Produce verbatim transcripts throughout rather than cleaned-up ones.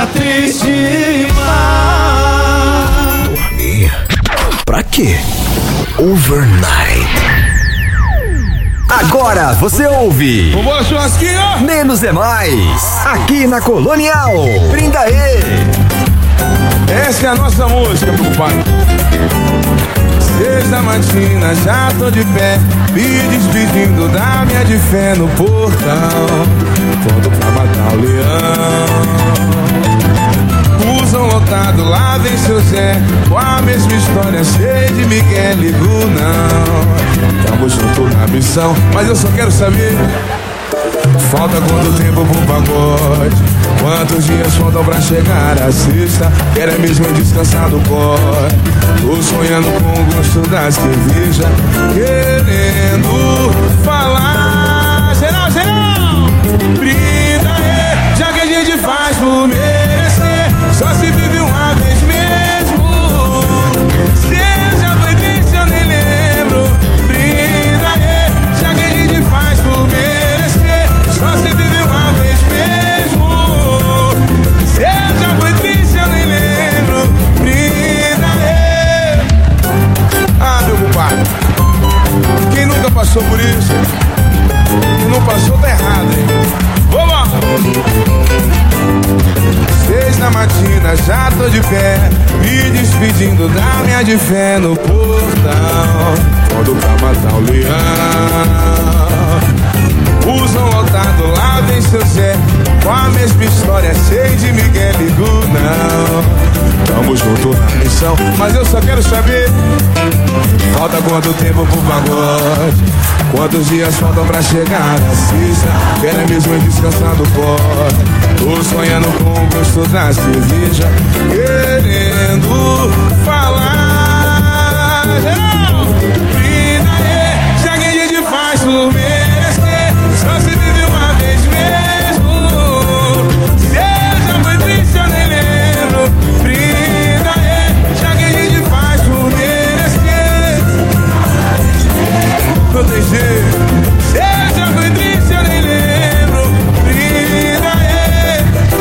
triste mar. Dormir? Pra quê? Overnight. Agora você ouve. Vambora, churrasquinho! Menos é mais. Aqui na Colonial. Brinda aí. Essa é a nossa música, meu compadre. Seis da matina, já tô de pé, me despedindo da minha de fé no portão. Pronto pra matar o leão. Usam lotado, lá vem seu Zé, com a mesma história, cheia de Miguel. Ligo não, tamo junto na missão, mas eu só quero saber: falta quanto tempo pro pagode? Quantos dias faltam pra chegar a sexta? Quero é mesmo descansar do corre. Tô sonhando com o gosto da cerveja, querendo falar. Geral, geral! Brinda aí, já que a gente faz por merecer. Só se vive uma vez mesmo. Seja foi triste, eu nem lembro. Brinda aí, já que a gente faz por merecer. Só se vive uma vez mesmo. Seja foi triste, eu nem lembro. Brinda aí. Ah, meu compadre, quem nunca passou por isso? Quem não passou tá errado, hein? Vamos! Seis da matina, já tô de pé, me despedindo da minha de fé no portão. Quando pra matar o leão. Usam lotado, lá vem seu Zé, com a mesma história, cheia de Miguel. Ligo não, tamo junto na missão, mas eu só quero saber: falta quanto tempo pro pagode? Quantos dias faltam pra chegar a sexta? Quero é mesmo descansar do pó. Tô sonhando com o gosto da cerveja, querendo falar. Brinda aí, já que a gente faz por merecer. Só se vive uma vez mesmo. Seja foi triste, eu nem lembro. Brinda aí, já que a gente faz por merecer. Não tem jeito. Seja foi triste, eu nem lembro. Brinda aí,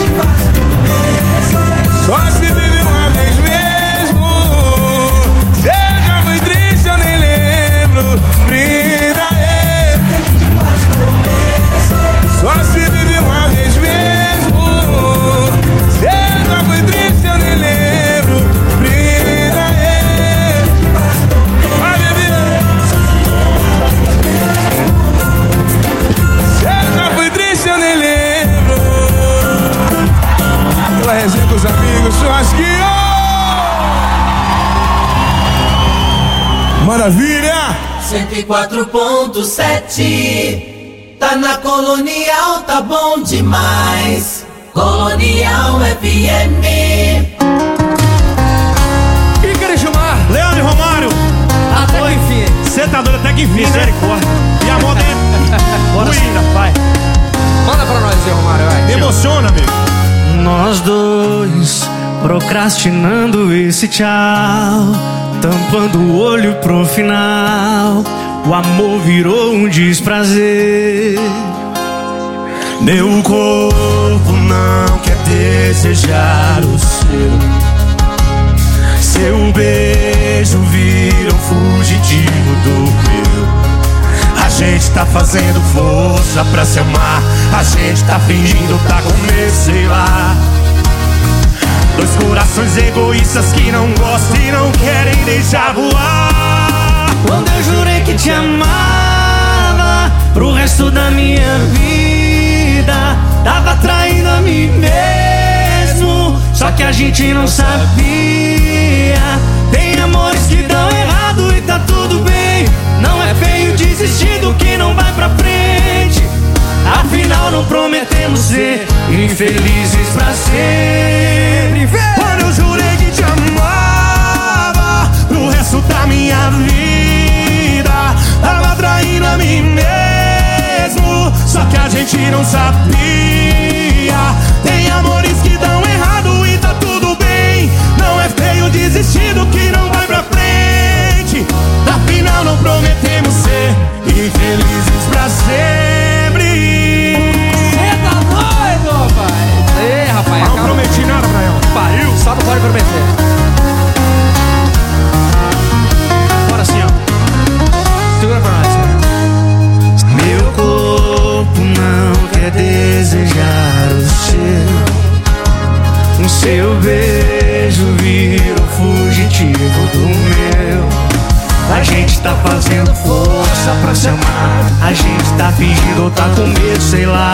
só se vive uma vez mesmo. Seja foi triste, eu nem lembro. Brinda aí, só se vive uma vez mesmo. Seja foi triste, eu nem lembro. Brinda aí. Vai, bebê. Seja foi triste, eu nem lembro. Pela resenha com os amigos, churrasquinho. Maravilha! cento e quatro ponto sete. Tá na Colonial, tá bom demais. Colonial F M. Ícaro Gilmar, Leandro e Romário, até que enfim. você tá doido até que enfim, misericórdia. E a moda é Bora sim, vai. Manda pra nós aí, Romário, vai. emociona, amigo. Nós dois procrastinando esse tchau, tampando o olho pro final. O amor virou um desprazer. Meu corpo não quer desejar o seu. Seu beijo vira um fugitivo do meu. A gente tá fazendo força pra se amar. A gente tá fingindo tá com medo, sei lá. Dois corações egoístas que não gostam e não querem deixar voar. Quando eu jurei que te amava pro resto da minha vida, tava traindo a mim mesmo, só que a gente não sabia. Tem amores que dão errado e tá tudo bem. Não é feio desistir do que não vai pra frente. Afinal não prometemos ser infelizes pra sempre. Quando eu jurei que te amava pro resto da minha vida, tava traindo a mim mesmo, só que a gente não sabia. Tem amores que dão errado e tá tudo bem. Não é feio desistir do que não vai pra frente. Afinal não prometemos ser infelizes pra sempre. Cê tá doido, rapaz? Ei, rapaz, Seu beijo vira o fugitivo do meu. A gente tá fazendo força pra se amar. A gente tá fingindo ou tá com medo, sei lá.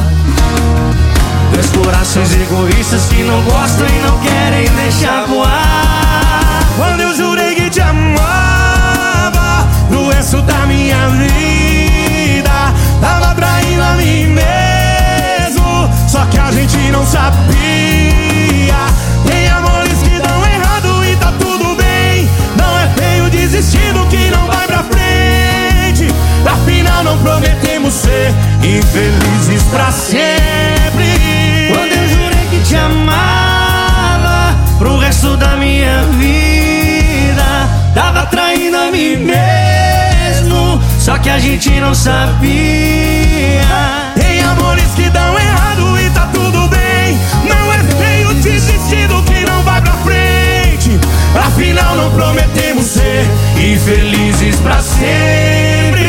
Dois corações egoístas que não gostam e não querem deixar voar. Quando eu jurei que te amava pro resto da minha vida, tava traindo a mim mesmo, só que a gente não sabia. Tem amores que dão errado e tá tudo bem. Não é feio desistir do que não vai pra frente. Afinal não prometemos ser infelizes pra sempre. Quando eu jurei que te amava pro resto da minha vida, tava traindo a mim mesmo, só que a gente não sabia. Tem amores que dão errado e tá tudo bem. Não é feio desistir do que não vai pra frente. Afinal não prometemos ser infelizes pra sempre.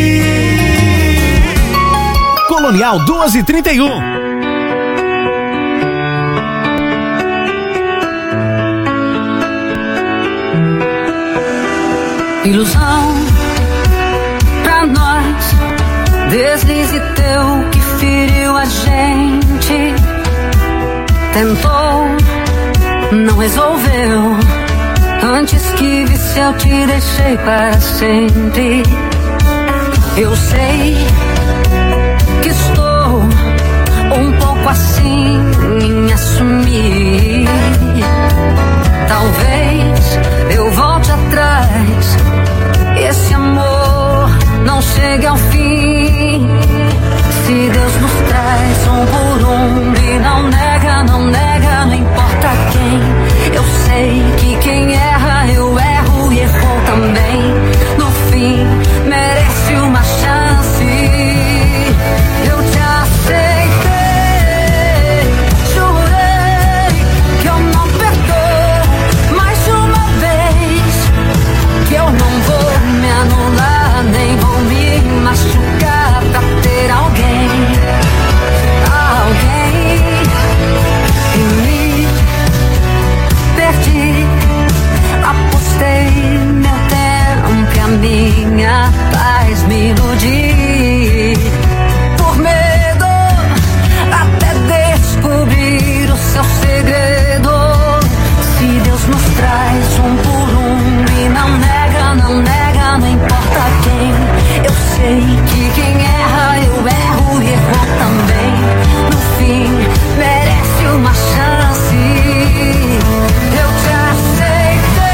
Colonial duas e trinta e um. Ilusão pra nós, deslize teu que feriu a gente. Tentou, não resolveu. Antes que visse eu te deixei para sempre. Eu sei que estou um pouco assim em assumir. Talvez eu volte atrás, esse amor não chegue ao fim. Se Deus nos traz um por um e não nega, não nega, não importa quem. Eu sei que quem erra, eu erro e errou também. No fim, merece uma chance. Eu te aceitei, jurei que eu não perdoo mais uma vez. Que eu não vou me anular, nem vou me machucar pra ter alguém, alguém. E me perdi, apostei meu tempo e a minha paz me iludi. Por medo até descobrir o seu segredo. Se Deus nos traz um por um e não nega, não nega, não importa quem. Eu sei que quem erra, eu erro e errou também. No fim, merece uma chance. Eu te aceitei,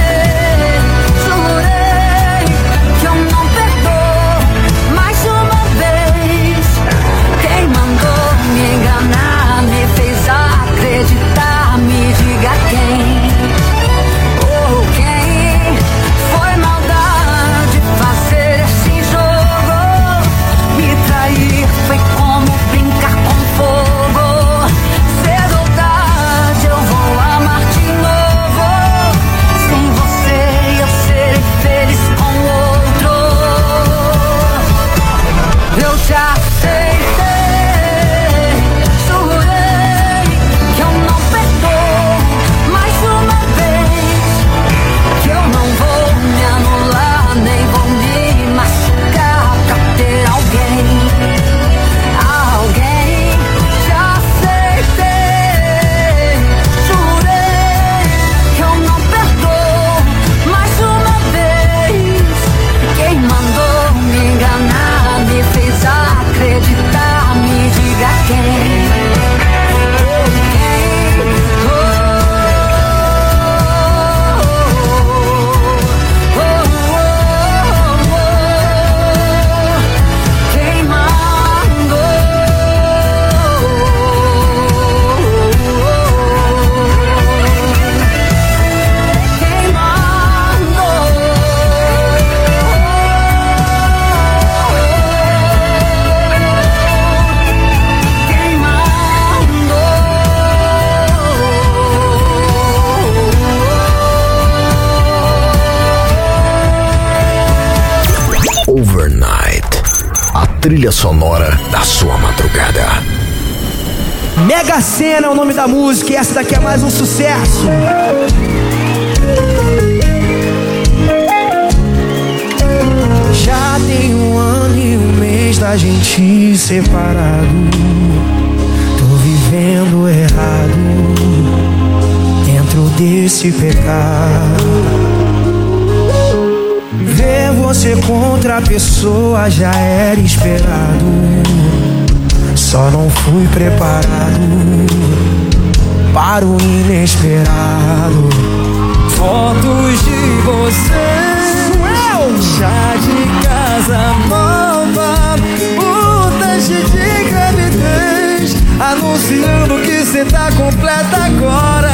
jurei que eu não perdoo mais uma vez. Quem mandou me enganar, me fez acreditar, me diga quem. Oh, quem foi maldade fazer esse jogo? Me trair foi como brincar com fogo. Cedo ou tarde eu vou amar de novo. Sem você eu serei feliz com outro. Eu te aceitei, jurei que eu não perdoo mais uma vez. Que eu não vou me anular, nem vou me machucar pra ter alguém, alguém. Te aceitei, jurei que eu não perdoo mais uma vez. Quem mandou me enganar, me fez acreditar, me diga quem. Oh, quem? Oh, oh, oh, oh, oh. Quem mandou? Quem mandou? Quem mandou? Overnight, a trilha sonora da sua madrugada. Mega Sena é o nome da música e essa daqui é mais um sucesso. Já tem um ano e um mês da gente separado. Tô vivendo errado dentro desse pecado. Ver você com outra pessoa já era esperado. Só não fui preparado para o inesperado. Fotos de você já de casa nova, o teste de gravidez anunciando que cê tá completa agora.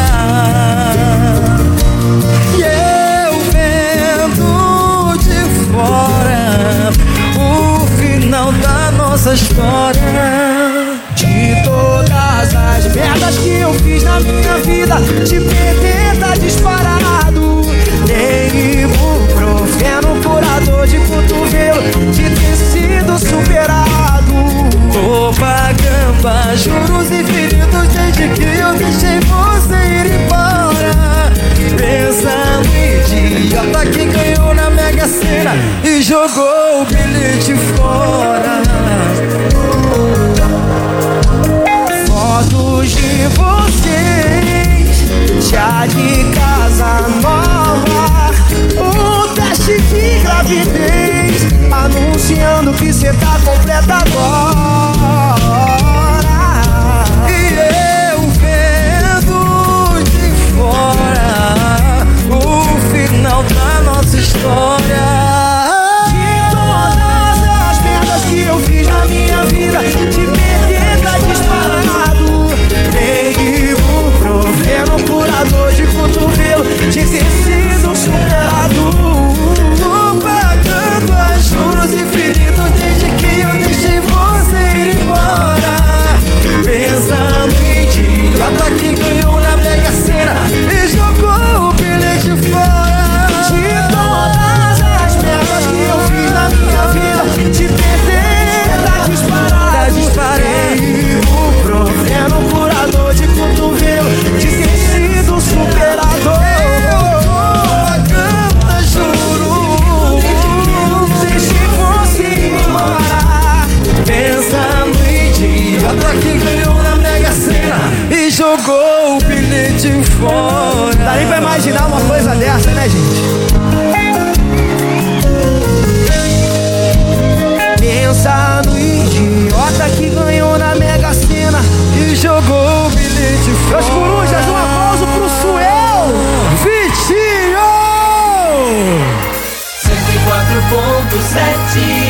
E eu vendo de fora o final da nossa história. De todas as merdas que eu fiz na minha vida, te perder tá disparado. Nem ibuprofeno, curador de cotovelo, de ter sido superado. Tô pagando a juros infinitos desde que eu deixei você ir embora. Pensa no idiota que ganhou na Mega Sena e jogou o bilhete fora. Fotos de vocês já de casa nova, o teste de gravidez anunciando que cê tá completa agora. E eu vendo de fora o final da nossa história. De todas as merdas que eu fiz na minha vida, te perder tá disparado. Nem ibuprofeno, curador de cotovelo, de ter sido superado. Tô pagando a juros infinitos desde que eu deixei você ir embora. Pensando em idiota que ganhou na Mega Sena e jogou o bilhete fora. De todas as merdas que eu fiz na minha vida, te perder tá disparado. Tá disparado. Ibuprofeno, curador de cotovelo, de ter sido superado. Eu pagando juro, deixei você ir embora. Pensa no idiota que ganhou na Mega Sena e jogou o bilhete fora. Dá nem pra imaginar uma coisa dessa, né, gente? Pensa no idiota que ganhou na Mega Sena e jogou o bilhete fora. Meus corujas, um aplauso pro Suel Vitinho! cento e quatro ponto sete.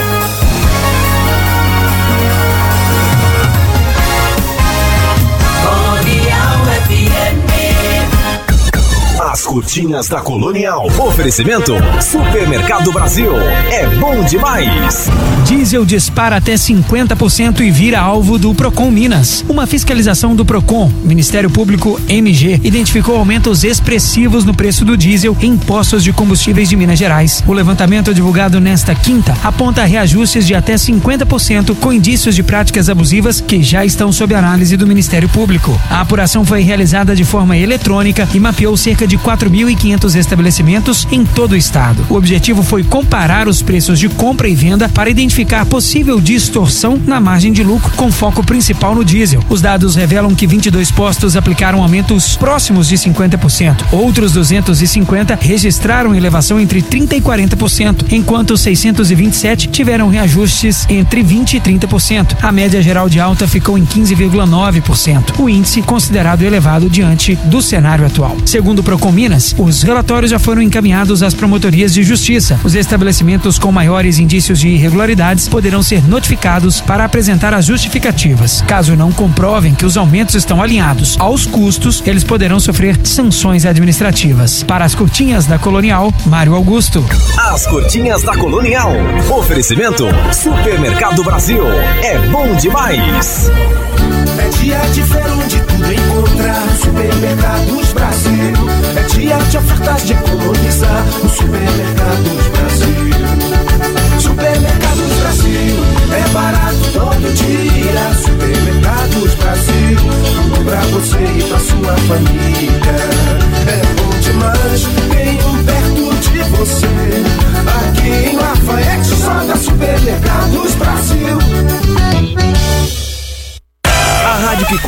Colonial F M. As curtinhas da Colonial. Oferecimento Supermercado Brasil. É bom demais. Diesel dispara até cinquenta por cento e vira alvo do Procon Minas. Uma fiscalização do Procon, Ministério Público M G, identificou aumentos expressivos no preço do diesel em postos de combustíveis de Minas Gerais. O levantamento divulgado nesta quinta aponta reajustes de até cinquenta por cento com indícios de práticas abusivas que já estão sob análise do Ministério Público. A apuração foi realizada de forma eletrônica e mapeou cerca de quatro mil e quinhentos estabelecimentos em todo o estado. O objetivo foi comparar os preços de compra e venda para identificar possível distorção na margem de lucro, com foco principal no diesel. Os dados revelam que vinte e dois postos aplicaram aumentos próximos de cinquenta por cento. Outros duzentos e cinquenta registraram elevação entre trinta e quarenta por cento, enquanto seiscentos e vinte e sete tiveram reajustes entre vinte e trinta por cento. A média geral de alta ficou em quinze vírgula nove por cento, o índice considerado elevado diante do cenário atual. Segundo o Procon Minas, os relatórios já foram encaminhados às promotorias de justiça. Os estabelecimentos com maiores indícios de irregularidades poderão ser notificados para apresentar as justificativas. Caso não comprovem que os aumentos estão alinhados aos custos, eles poderão sofrer sanções administrativas. Para as curtinhas da Colonial, Mário Augusto. As curtinhas da Colonial. Oferecimento Supermercado Brasil. É bom demais. É dia de ver onde tudo encontrar. Supermercados Brasil. É dia de ofertas de economizar. No Supermercados Brasil. Supermercados Brasil. É barato todo dia. Supermercados Brasil.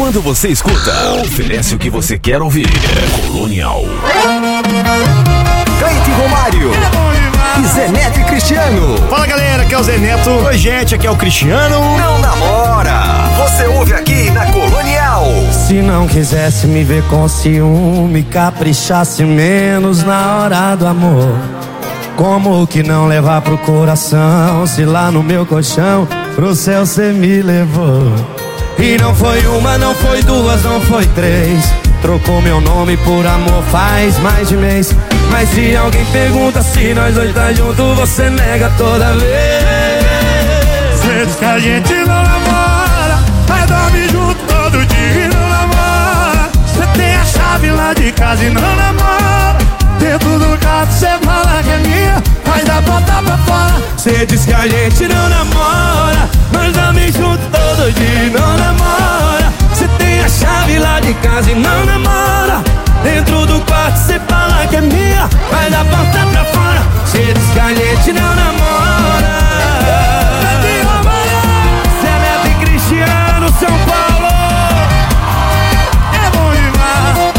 Quando você escuta, oferece o que você quer ouvir. Colonial. Cleide Romário. E Zé Neto e Cristiano. Fala galera, aqui é o Zé Neto. Oi gente, aqui é o Cristiano. Não namora, você ouve aqui na Colonial. Se não quisesse me ver com ciúme, caprichasse menos na hora do amor. Como que não levar pro coração, se lá no meu colchão pro céu cê me levou. E não foi uma, não foi duas, não foi três. Trocou meu nome por amor faz mais de mês. Mas se alguém pergunta se nós dois tá junto, você nega toda vez. Cê diz que a gente não namora, mas dorme junto todo dia e não namora. Cê tem a chave lá de casa e não namora. Dentro do carro cê fala que é minha, mas dá porta pra fora. Cê diz que a gente não namora, mas dorme junto todo dia e não namora. Cê tem a chave lá de casa e não namora. Dentro do quarto cê fala que é minha, mas dá porta pra fora. Cê diz que a gente não namora. Zé Neto e Cristiano, São Paulo. É bom demais.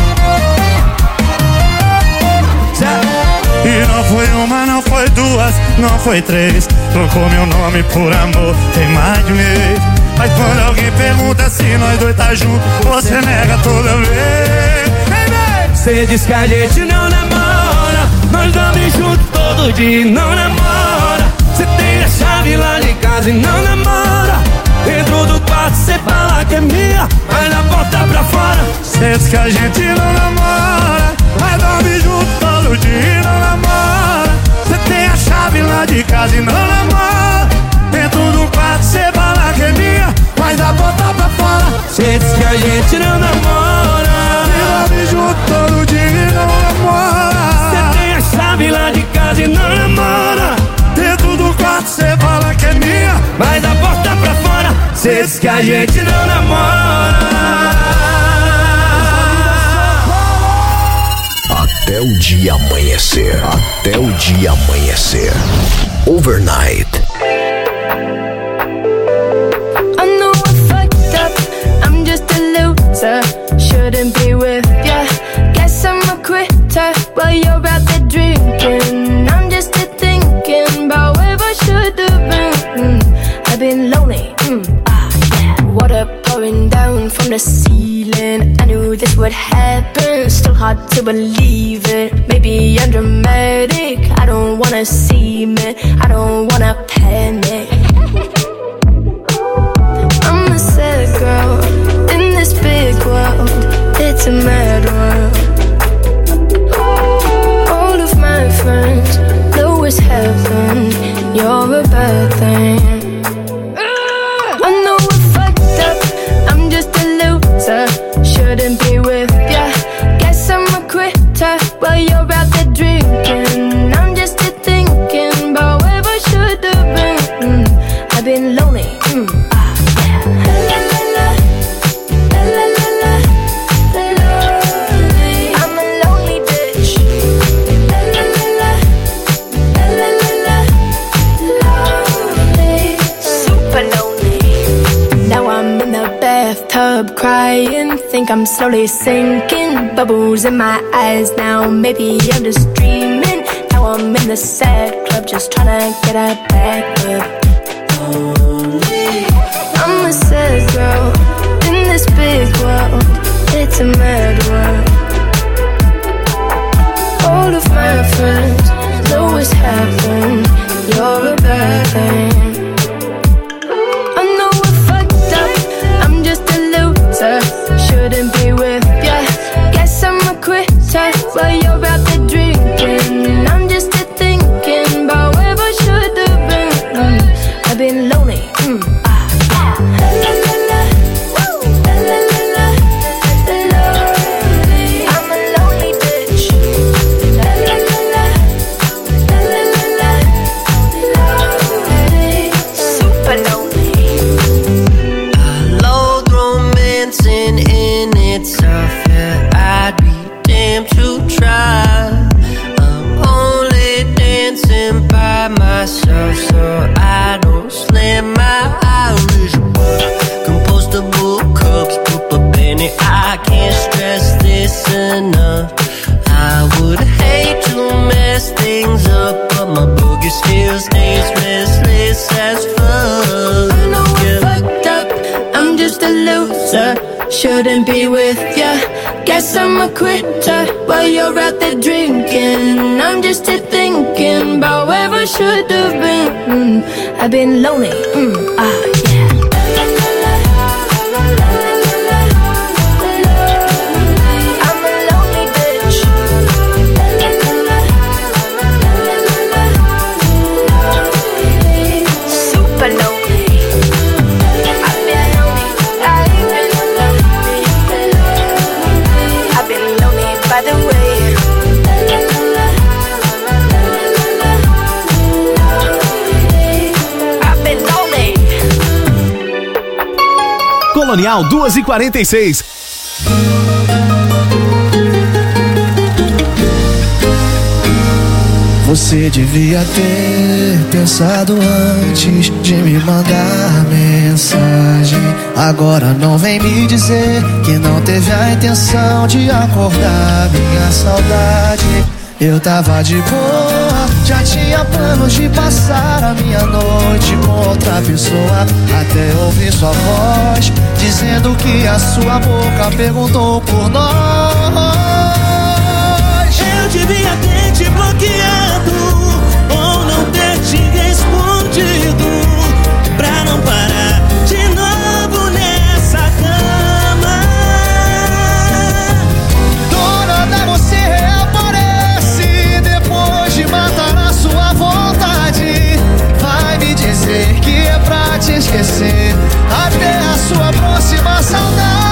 E não foi uma, não foi duas, não foi três. Trocou meu nome por amor, tem mais de um mês. Mas quando alguém pergunta se nós dois tá junto, você nega toda vez. Cê diz que a gente não namora, nós dorme junto todo dia e não namora. Cê tem a chave lá de casa e não namora. Dentro do quarto cê fala que é minha, mas na porta pra fora. Cê diz que a gente não namora, mas dorme junto todo dia e não namora. Cê tem a chave lá de casa e não namora. Dentro do quarto cê fala que é minha, mas a porta pra fora. Cê diz que a gente não namora, dorme junto todo dia e não namora. Cê tem a chave lá de casa e não namora. Dentro do quarto cê fala que é minha, mas a porta pra fora. Cê diz que a gente não namora. Até o dia amanhecer. Até o dia amanhecer. Overnight. I know I fucked up, I'm just a loser. Shouldn't be with ya. Guess I'm a quitter while you're out there drinking. I'm just a thinking about where I should have been. mm, I've been lonely, mm, ah, yeah. Water pouring down from the ceiling. I knew this would happen, still hard to believe it. Maybe I'm dramatic, I don't wanna see me, I don't wanna panic. I'm a sad girl in this big world, it's a mad world. All of my friends know it's heaven, you're a bad thing. I know I fucked up, I'm just a loser. Shouldn't be with ya. Guess I'm a quitter while you're out there drinking. I'm just a thinking about where I should have been. mm, I've been lonely, mm, ah, yeah. La, la, la, la, la, la, la, lonely. I'm a lonely bitch. La, la, la, la, la, la, la, lonely. Super lonely. Now I'm in the bathtub crying, think I'm slowly sinking. Bubbles in my eyes now, maybe I'm just dreaming. Now I'm in the sad club, just trying to get a back up. I'm a sad girl in this big world, it's a mad world. All of my friends know it's happened, you're a bad thing. I know I fucked up, I'm just a loser. Shouldn't be with ya. Guess I'm a quitter while you're out there drinking. I'm just a thinking about where I should have been. mm, I've been lonely, mm, ah, yeah. La, la, la, la, la, la, la, la, lonely. listen up. I would hate to mess things up, but my boogie still stays restless as fuck. I know I fucked up, I'm just a loser. Shouldn't be with ya. Guess I'm a quitter while you're out there drinking. I'm just here thinking about where I should have been. Mm, I've been lonely. Mm, ah, yeah. I'm a lonely bitch. Super lonely. I've been lonely. I've been lonely. I've been lonely by the way. Colonial duas e quarenta e seis. Você devia ter pensado antes de me mandar mensagem. Agora não vem me dizer que não teve a intenção de acordar minha saudade. Eu tava de boa, já tinha planos de passar a minha noite com outra pessoa. Até ouvir sua voz dizendo que a sua boca perguntou por nós. Eu devia ter te bloqueado ou não ter te respondido, pra não parar de novo nessa cama. Dona da você reaparece depois de matar a sua vontade. Vai me dizer que é pra te esquecer até a sua próxima saudade.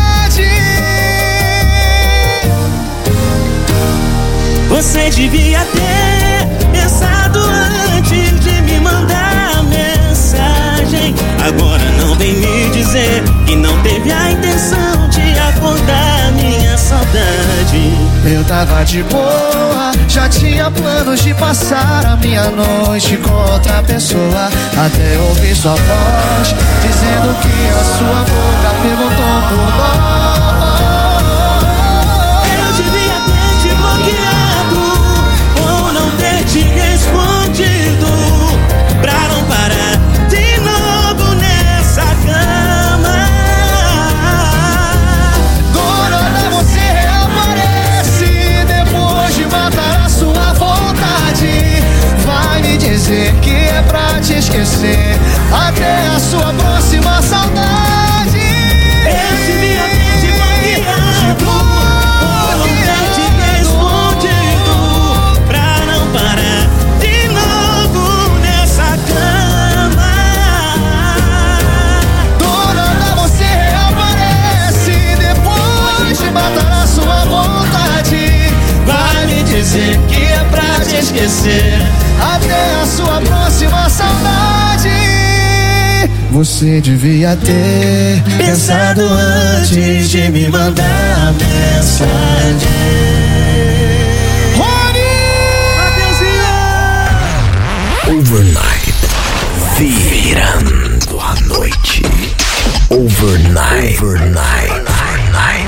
Você devia ter pensado antes de me mandar mensagem. Agora não vem me dizer que não teve a intenção de acordar minha saudade. Eu tava de boa, já tinha planos de passar a minha noite com outra pessoa. Até ouvir sua voz dizendo que a sua boca perguntou por nós. Eu devia ter te bloqueado ou não ter te respondido, pra não parar de novo nessa cama. Dona, você reaparece depois de matar a sua vontade. Vai me dizer que é pra te esquecer até a sua próxima saudade. Eu devia ter te bloqueado ou não ter te respondido, pra não parar de novo nessa cama. Dona, você reaparece depois de matar a sua vontade. Vai me dizer que é pra te esquecer até a sua próxima saudade. Você devia ter pensado antes de me mandar mensagem. Overnight, virando a noite. Overnight, overnight, overnight.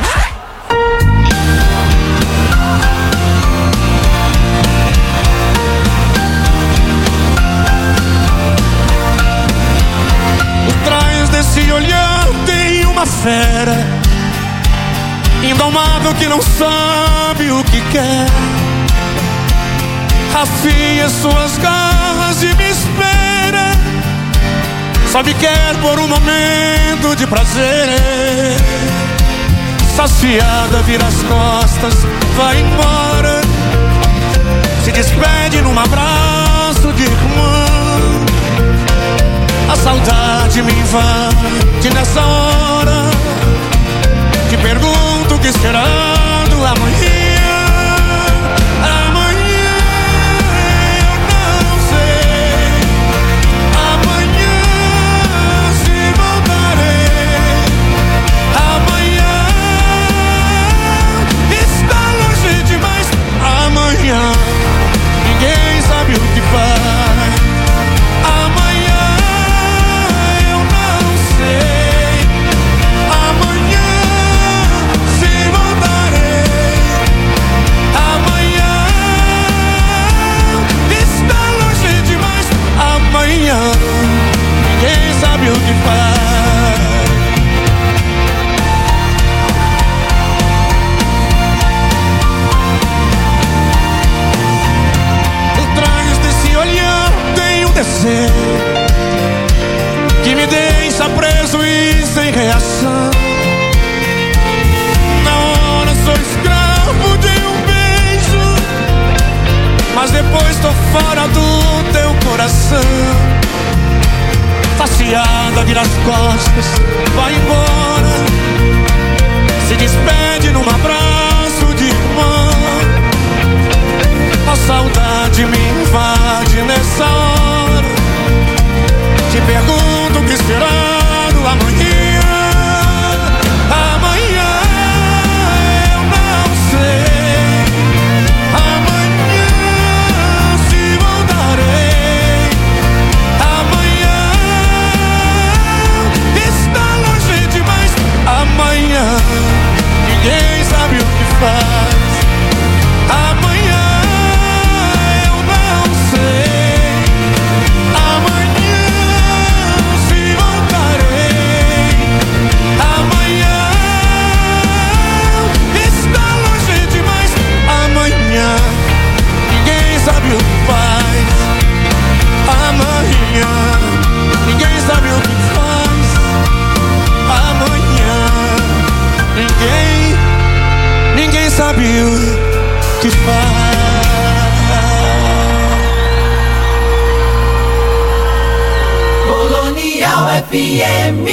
Desse olhar tem uma fera indomável que não sabe o que quer. Afia suas garras e me espera. Só me quer por um momento de prazer. Saciada, vira as costas, vai embora. Se despede num abraço de irmã. A saudade me invade nessa hora. Te pergunto o que esperando amanhã. Amanhã eu não sei. Amanhã se voltarei. Amanhã está longe demais. Amanhã ninguém sabe o que faz. Amanhã eu não sei. Amanhã se voltarei. vira as costas, vai embora. Se despede num abraço de irmã. A saudade me invade nessa hora. Te pergunto o que esperar do amanhã. Amanhã eu não sei. Amanhã se voltarei. Amanhã está longe demais. Amanhã ninguém sabe o que faz. Amanhã eu não sei. Amanhã se voltarei. Amanhã está longe demais. Amanhã ninguém sabe o que faz. Amanhã ninguém sabe o que faz. Amanhã ninguém, ninguém sabe o que faz. Colonial F M.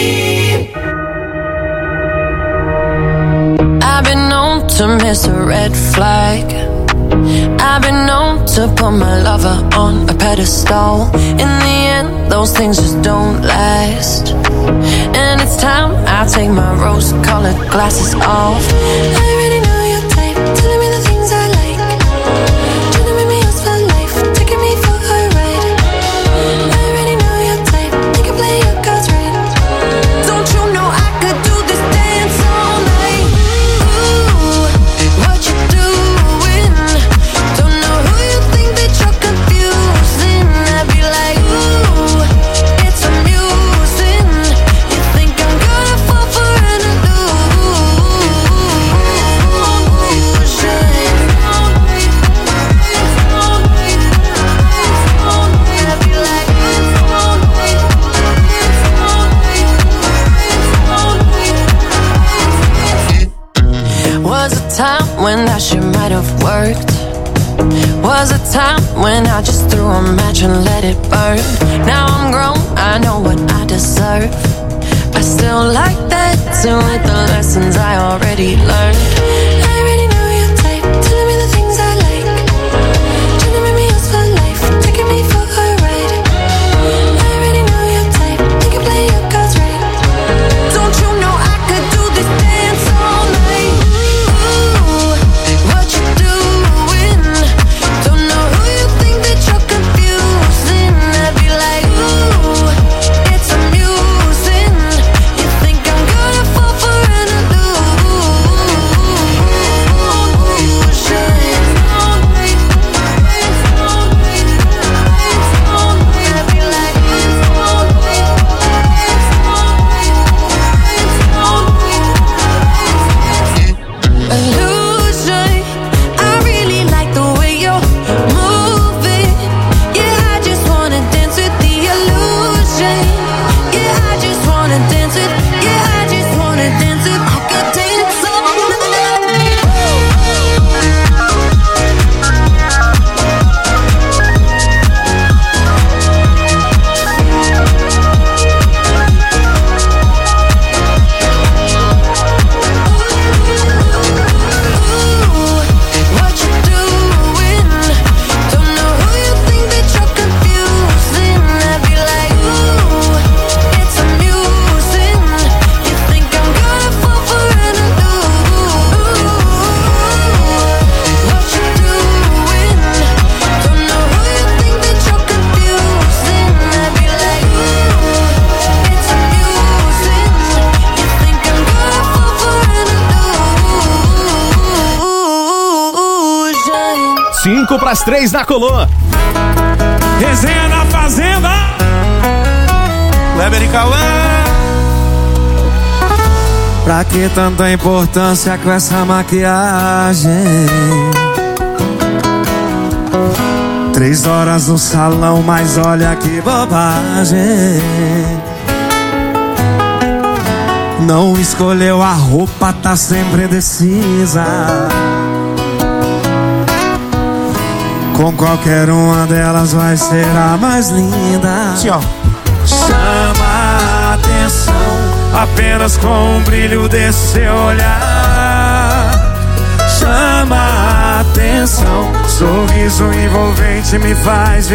I've been known to miss a red flag. I've been known to put my lover on a pedestal. In the end, those things just don't last. And it's time I take my rose-colored glasses off. I already know your type, telling me the things I like. Trying to make me yours for life, taking me for a ride. I already know your type, you can play your cards right. Don't you know I could do this dance all night? Ooh, what you doing? Don't know who you think that you're confusing. I'd be like, ooh, it's amusing. You think I'm gonna fall for an Was a time when that shit might have worked. Was a time when I just threw a match and let it burn. Now I'm grown, I know what I deserve. I still like that too, with the lessons I already learned. I already know your type, telling me the things I like. Trying to make me yours for life, taking me for a ride. I already know your type, you can play your cards right. Don't you know I could do this dance all night? Ooh, what you doing? Don't know who you think that you're confusing. I'd be like, ooh, it's amusing. You think I'm gonna fall for an Cinco pras três na Colô. Resenha na Fazenda. Kleber e Cauã. Pra que tanta importância com essa maquiagem? Três horas no salão, mas olha que bobagem. Não escolheu a roupa, tá sempre indecisa. Com qualquer uma delas vai ser a mais linda. Sim, ó. Chama a apenas com o brilho desse seu olhar. Chama a atenção, sorriso envolvente me faz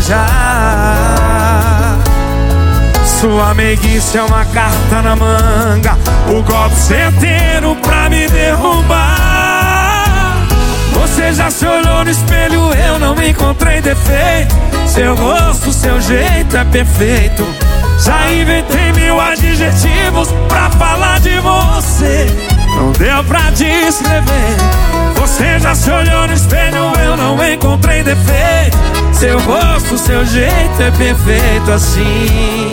viajar. Sua meiguice é uma carta na manga, o golpe certeiro pra me derrubar. Você já se olhou no espelho, eu não encontrei defeito. Seu rosto, seu jeito é perfeito. Já inventei mil adjetivos pra falar de você, não deu pra descrever. Você já se olhou no espelho, eu não encontrei defeito. Seu rosto, seu jeito é perfeito assim.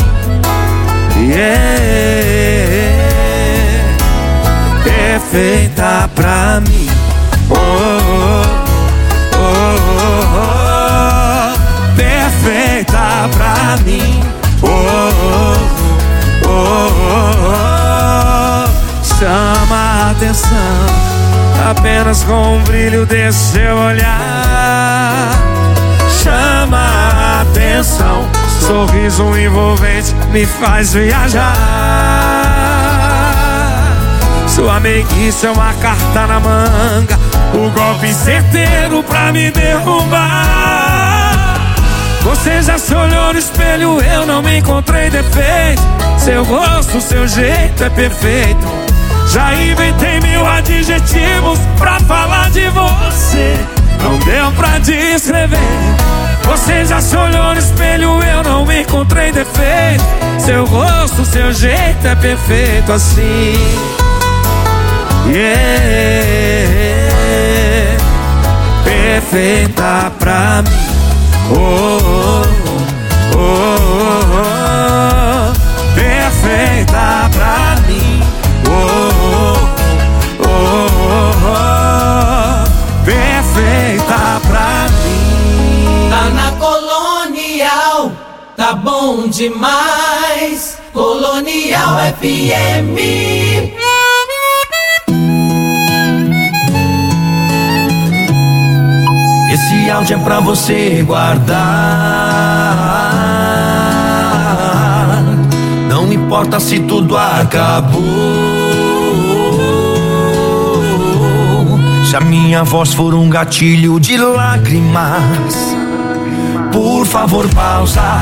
Yeah, perfeita pra mim. Oh, oh, oh, oh, oh. Perfeita pra mim. Oh, oh, oh, oh, oh. Chama a atenção, apenas com o brilho desse seu olhar. Chama a atenção, sorriso envolvente me faz viajar. Sua meiguice é uma carta na manga, o golpe certeiro pra me derrubar. Você já se olhou no espelho, eu não me encontrei defeito. Seu rosto, seu jeito é perfeito. Já inventei mil adjetivos pra falar de você, não deu pra descrever. Você já se olhou no espelho, eu não encontrei defeito. Seu rosto, seu jeito é perfeito assim. Yeah, perfeita pra mim. Oh, oh, oh, oh, oh. Perfeita pra mim. Oh, oh, oh, oh. Perfeita pra mim. Tá na Colonial, tá bom demais. Colonial F M. Esse áudio é pra você guardar. Não importa se tudo acabou. Se a minha voz for um gatilho de lágrimas, por favor pausa.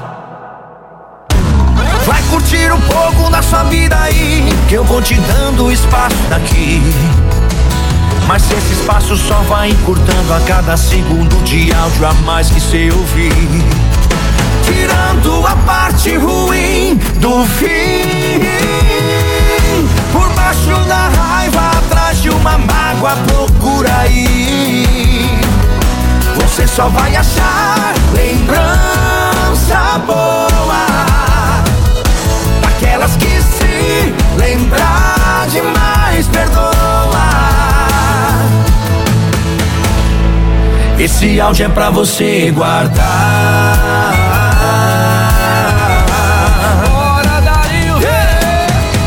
Vai curtir um pouco da sua vida aí, que eu vou te dando espaço daqui. Mas esse espaço só vai encurtando a cada segundo de áudio a mais que cê ouvir. Tirando a parte ruim do fim. Por baixo da raiva, atrás de uma mágoa, procura aí. Você só vai achar lembrança boa, daquelas que se lembrar demais perdoa. Esse áudio é pra você guardar. Bora, Dario! Yeah!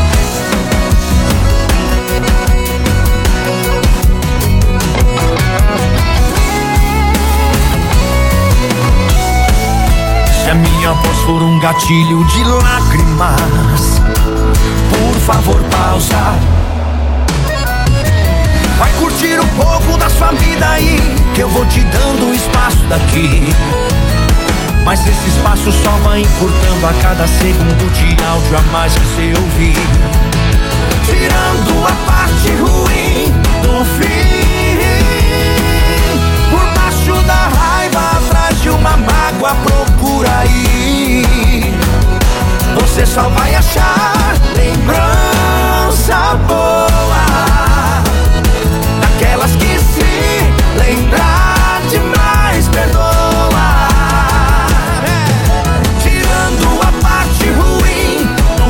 Se a minha voz for um gatilho de lágrimas, por favor pausa. Vai curtir um pouco da sua vida aí, que eu vou te dando um espaço daqui. Mas esse espaço só vai encurtando a cada segundo de áudio a mais que você ouvir. Tirando a parte ruim do fim. Por baixo da raiva, atrás de uma mágoa, procura aí. Você só vai achar lembrança boa, daquelas que se lembrar demais perdoa. Tirando a parte ruim do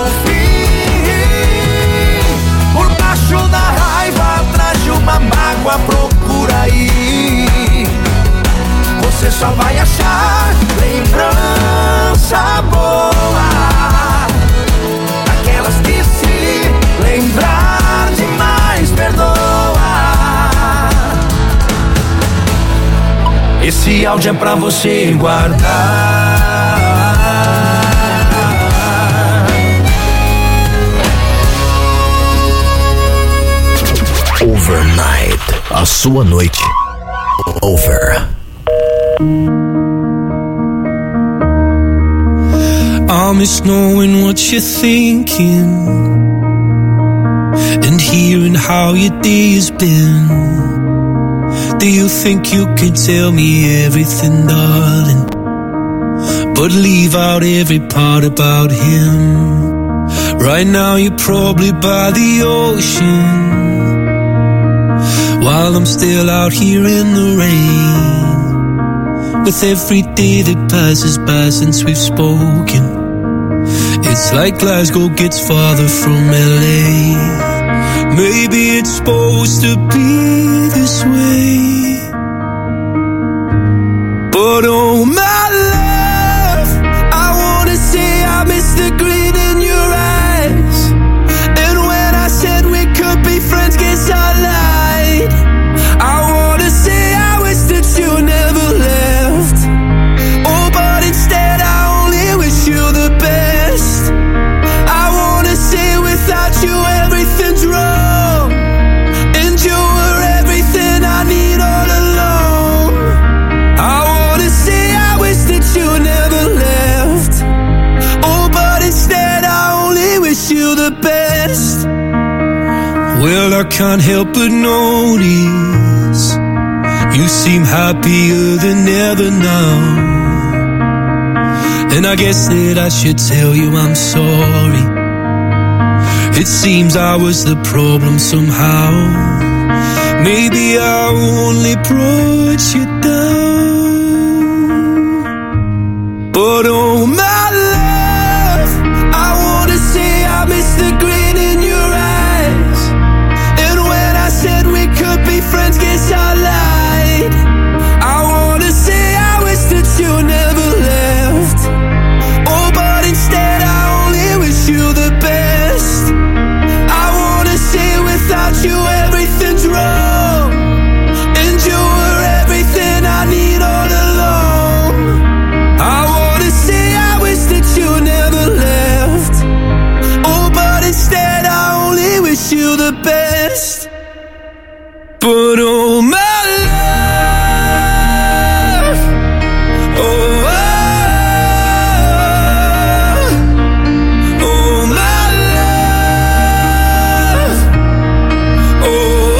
fim. Por baixo da raiva, atrás de uma mágoa, procura aí. Você só vai achar lembrança boa, daquelas que se lembrar demais perdoa. Esse áudio é pra você guardar. Overnight, a sua noite. Over. I miss knowing what you're thinking and hearing how your day has been. Do you think you can tell me everything, darling, but leave out every part about him? Right now you're probably by the ocean, while I'm still out here in the rain. With every day that passes by since we've spoken, it's like Glasgow gets farther from L A. Maybe it's supposed to be this way, but oh my love, I wanna say I miss the green in your eyes. And when I said we could be friends, guess I lied. I wanna say I wish that you never left. Oh, but instead I only wish you the best. I wanna say without you everything's wrong, and you were everything I need all along. I wanna say I wish that you never left. Oh, but instead I only wish you the best. Well, I can't help but notice you seem happier than ever now, and I guess that I should tell you I'm sorry. It seems I was the problem somehow. Maybe I only brought you down, but oh my love, I wanna say I miss the green in your eyes. And when I said we could be friends, guess I lied. I wanna say I wish that you never left. Oh, but instead I only wish you the best. I wanna say without you everything's wrong, and you were everything I need all along. I wanna say I wish that you never left. Oh, but instead I only wish you the best. But oh my love, oh, oh, oh my love, oh,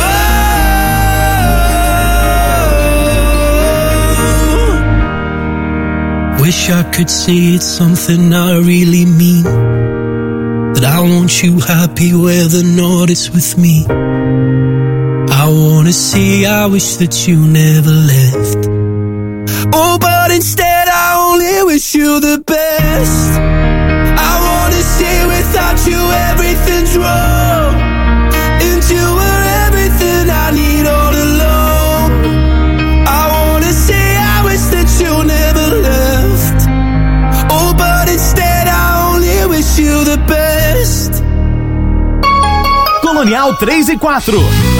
oh. Wish I could say it's something I really mean, that I want you happy whether or not it's with me. I wanna say I wish that you never left. Oh, but instead I only wish you the best. I wanna say without you everything's wrong, and you were everything I need all along. I wanna say I wish that you never left. Oh, but instead I only wish you the best. Colonial três e quatro.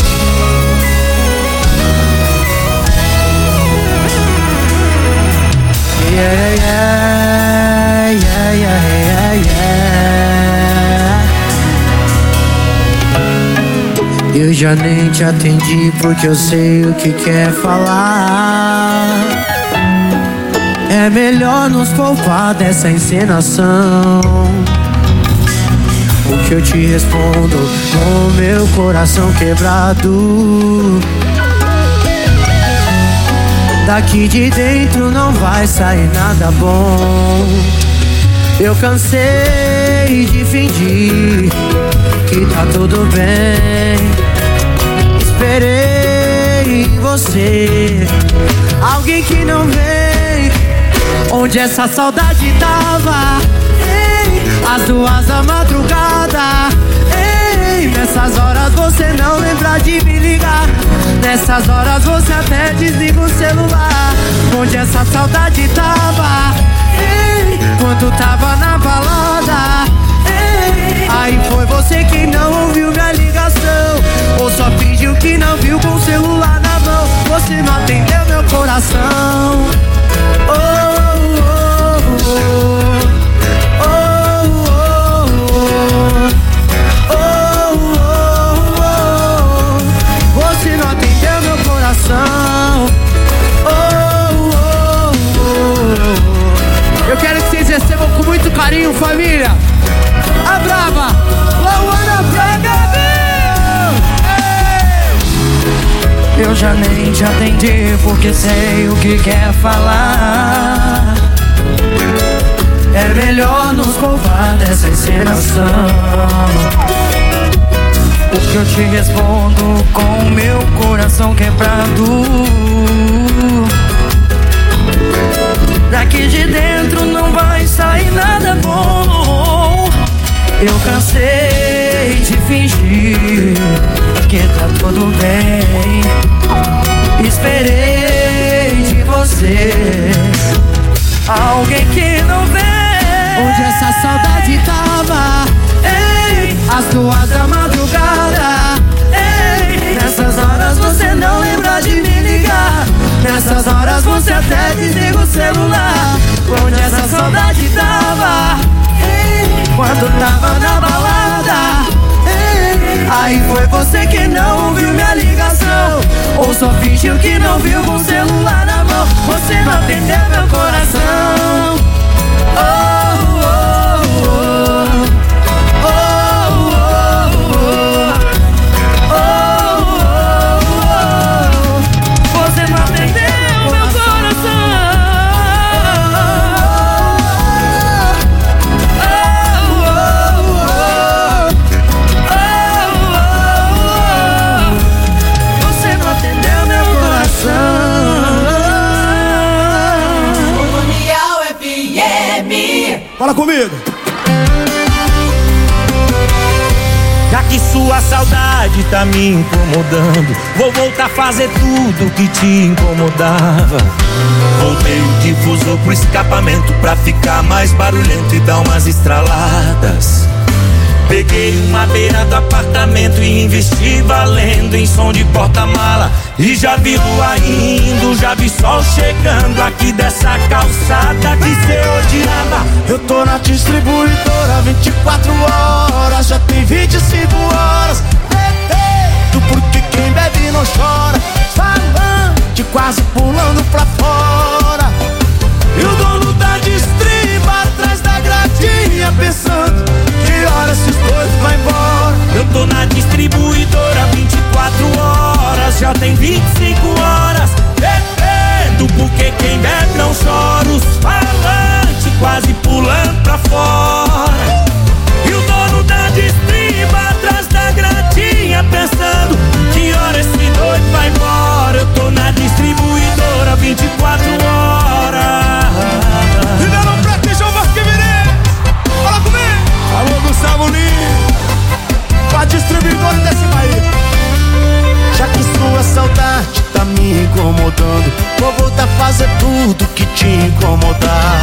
Yeah, yeah, yeah, yeah, yeah, yeah. Eu já nem te atendi porque eu sei o que quer falar. É melhor nos poupar dessa encenação. O que eu te respondo com meu coração quebrado, daqui de dentro não vai sair nada bom. Eu cansei de fingir que tá tudo bem. Esperei em você alguém que não vem. Onde essa saudade tava? Ei, às duas da madrugada. Ei, nessas horas você não lembra de me ligar. Nessas horas você até desliga o celular. Onde essa saudade tava? Ei, quando tava na balada. Ei, aí foi você que não ouviu minha ligação, ou só fingiu que não viu com o celular na mão. Você não atendeu meu coração. Oh, oh, oh, oh, oh, oh, oh, oh. Eu já nem te atendi porque sei o que quer falar. É melhor nos poupar dessa encenação. O que eu te respondo com meu coração quebrado. Daqui de dentro não vai sair nada bom. Eu cansei de fingir que tá tudo bem. Esperei de você alguém que não vê. Onde essa saudade tava? Ei, às duas da madrugada. Ei, nessas horas você não lembra de me ligar. Nessas horas você até desliga o celular. Onde essa saudade tava? Ei, quando tava na balada. Ei, aí foi você que não ouviu minha ligação. Ou só fingiu que não viu com o celular na mão. Você não atendeu meu coração. Oh, oh, oh, oh, oh, oh, oh, oh. Você não atendeu meu coração. Oh, oh, oh, oh, oh. Você não atendeu meu coração. Fala comigo. Já que sua saudade tá me incomodando, vou voltar a fazer tudo que te incomodava. Voltei o difusor pro escapamento pra ficar mais barulhento e dar umas estraladas. Peguei uma beira do apartamento e investi valendo em som de porta-mala. E já vi lua indo, já vi sol chegando aqui dessa calçada que cê odiava. Eu tô na distribuidora vinte e quatro horas, já tem vinte e cinco horas. Do porquê quem bebe não chora, falante quase pulando pra fora. E o dono da distriba atrás da gradinha pensando que hora esses dois vai embora. Eu tô na distribuidora vinte e quatro horas, já tem vinte e cinco horas. Bebendo porque quem bebe não chora. Os falantes quase pulando pra fora. E o dono da distriba atrás da gradinha pensando que hora esse doido vai embora. Eu tô na distribuidora vinte e quatro horas. E dá não pra que João Vasco virei. Fala comigo. Alô Gustavo Lima, pra distribuidora desse país. Já que sua saudade tá me incomodando, vou voltar a fazer tudo que te incomodar.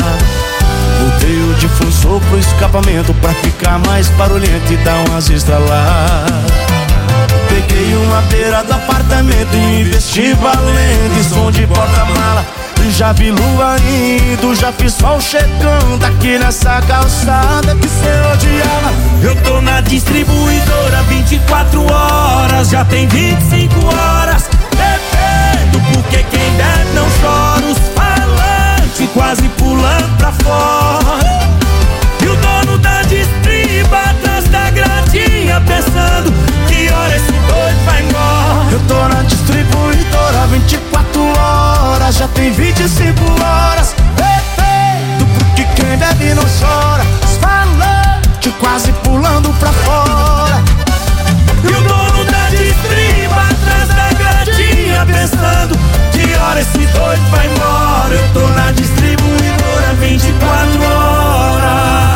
Mudei o difusor pro escapamento pra ficar mais barulhento e dar umas estraladas. Peguei uma beira do apartamento e investi valendo em som de porta-mala. Já vi lua indo, já fiz sol chegando aqui nessa calçada que cê odiava. Eu tô na distribuidora vinte e quatro horas, já tem vinte e cinco horas. Bebendo porque quem bebe não chora. Os falantes quase pulando pra fora. E o dono da distriba atrás da gradinha pensando que hora esse doido vai embora. Eu tô na distribuidora vinte e quatro horas, já tem vinte e cinco horas. Bebendo porque quem bebe não chora. Os falantes quase pulando pra fora. E o dono da distriba atrás da gradinha pensando que hora esse doido vai embora. Eu tô na distribuidora vinte e quatro horas.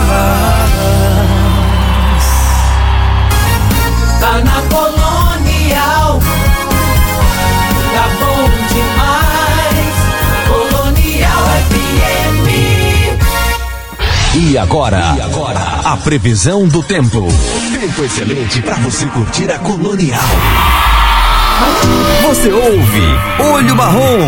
Tá na Colonial, tá bom demais. Colonial F M. E agora, e agora, a previsão do tempo. Tempo excelente para você curtir a Colonial. Você ouve Olho Marrom.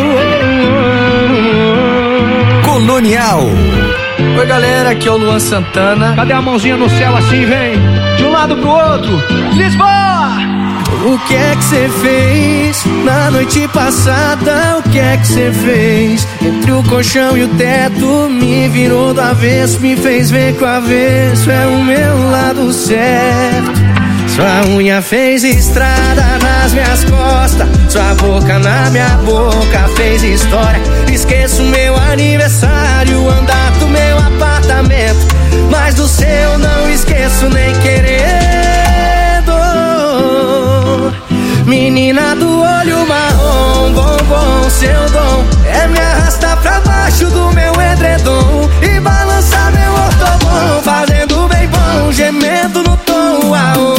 Colonial. Oi galera, aqui é o Luan Santana. Cadê a mãozinha no céu assim, vem? De um lado pro outro. Lisboa! O que é que cê fez na noite passada? O que é que cê fez? Entre o colchão e o teto, me virou do avesso, me fez ver que o avesso é o meu lado certo. Sua unha fez estrada nas minhas costas, Sua boca na minha boca fez história. Esqueço meu aniversário, andar do meu apartamento, mas do seu não esqueço nem querendo. Menina do olho marrom, bombom, seu dom é me arrastar pra baixo do meu edredom e balançar meu ortobom, fazendo bem bom, gemendo no tom. Aô,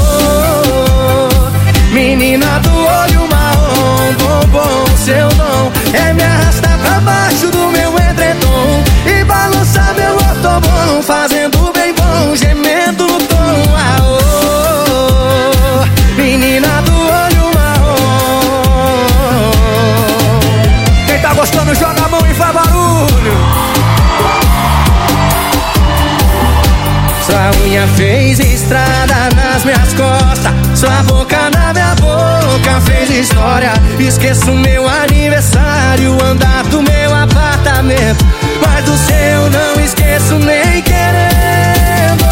menina do olho marrom, bombom, seu dom é me arrastar pra baixo do meu edredom e balançar meu ortobom, fazendo bem bom, gemendo no tom. Aô, menina do olho marrom. Quem tá gostando joga a mão e faz barulho. Sua unha fez estrada nas minhas costas, sua boca na minha boca fez história. Esqueço meu aniversário, andar do meu apartamento, mas do seu não esqueço nem querendo.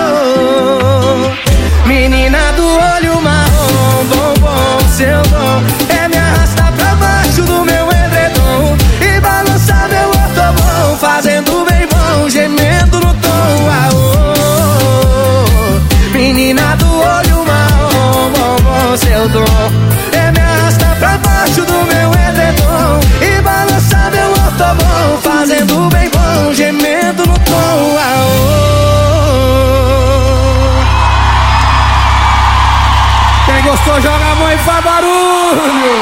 Menina do olho marrom, bombom, seu dom é me arrastar pra baixo do meu edredom e balançar meu ortobom, fazendo bem bom, gemendo no tom. Aô, menina do olho marrom, bombom, seu dom é me arrastar pra baixo do meu edredom e balançar meu ortobom, fazendo bem bom, gemendo no tom. Aô, quem gostou joga a mão e faz barulho.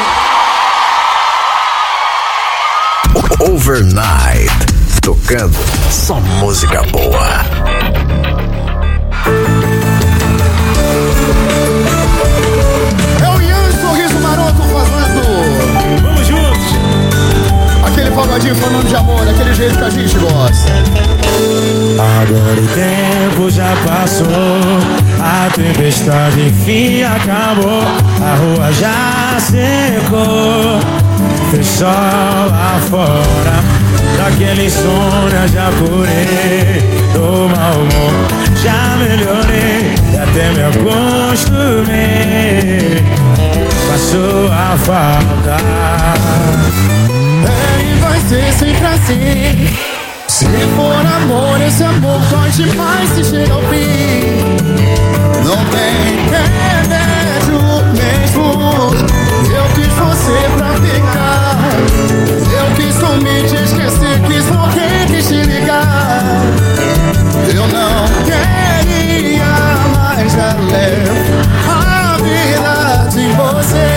Overnight, tocando só música boa. É o Ian Sorriso Maroto fazendo. Vamos juntos. Aquele folgadinho falando de amor, daquele jeito que a gente gosta. Agora o tempo já passou, a tempestade enfim acabou, a rua já secou, fez sol lá fora, daquele insônia já curei, do mau humor já melhorei, e até me acostumei com a sua falta. É, e vai ser sempre assim. Se for amor, esse amor dói demais se chega ao fim. Não tem remédio mesmo. Eu quis você pra ficar. Eu quis sumir, te esquecer, quis morrer, quis te ligar. Eu não queria mais, já levo a vida de você.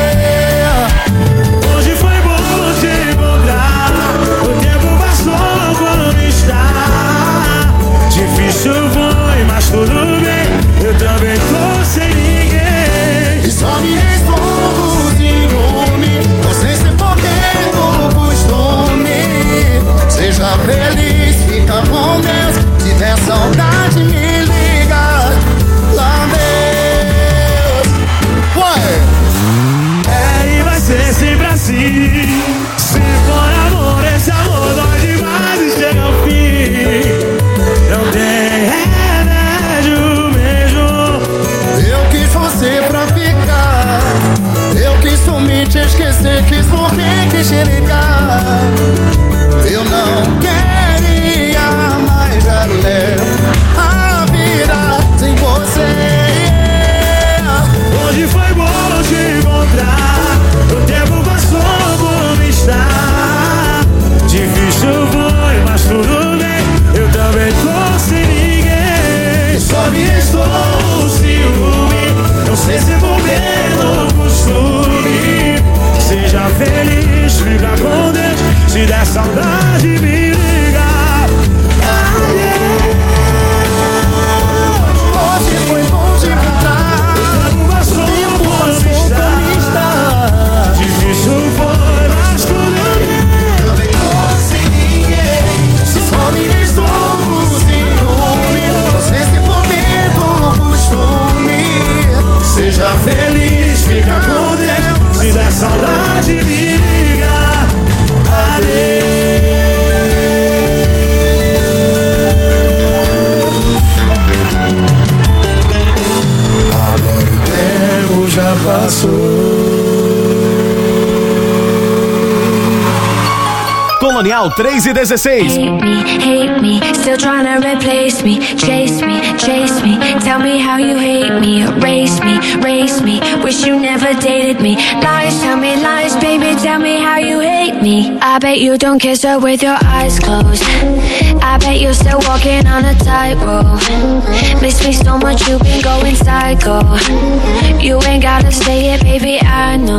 Hoje foi bom te encontrar, o tempo passou quando está. Difícil foi, mas tudo bem, eu também tô sem ninguém. E só me restou o ciúme, você se foguei no costume. Seja feliz, fica com Deus, se der saudade me liga. Lá Deus. Ué! É, e vai ser sempre assim. Se for amor, esse amor dói demais e chega ao fim. Não tem remédio mesmo. Eu quis você pra ficar. Eu quis sumir, te esquecer, quis morrer, quis te ligar. Eu não queria mais, já levo a vida sem você. Hoje foi bom te encontrar, o tempo passou como está. Difícil foi, mas tudo bem, eu também tô sem ninguém. Só me restou o ciúme, não sei se vou ver no costume. Seja feliz, fica com Deus, se der saudade me liga. Hoje foi bom te encontrar, o tempo passou como está. Difícil foi, mas tudo bem, também tô sem ninguém. Se só me restou o ciúme, você se for no costume. seja feliz, fica com Deus, se der saudade me liga. Adeus. Agora o tempo já passou, Colonial três e dezesseis. Hate me, hate me, still trying to replace me. Chase me, chase me, tell me how you hate me. Erase me, race me, wish you never dated me. Lies, tell me lies, baby, tell me how you hate me. I bet you don't kiss her with your eyes closed. I bet you're still walking on a tightrope. Miss me so much, you've been going psycho. You ain't gotta say it, baby, I know.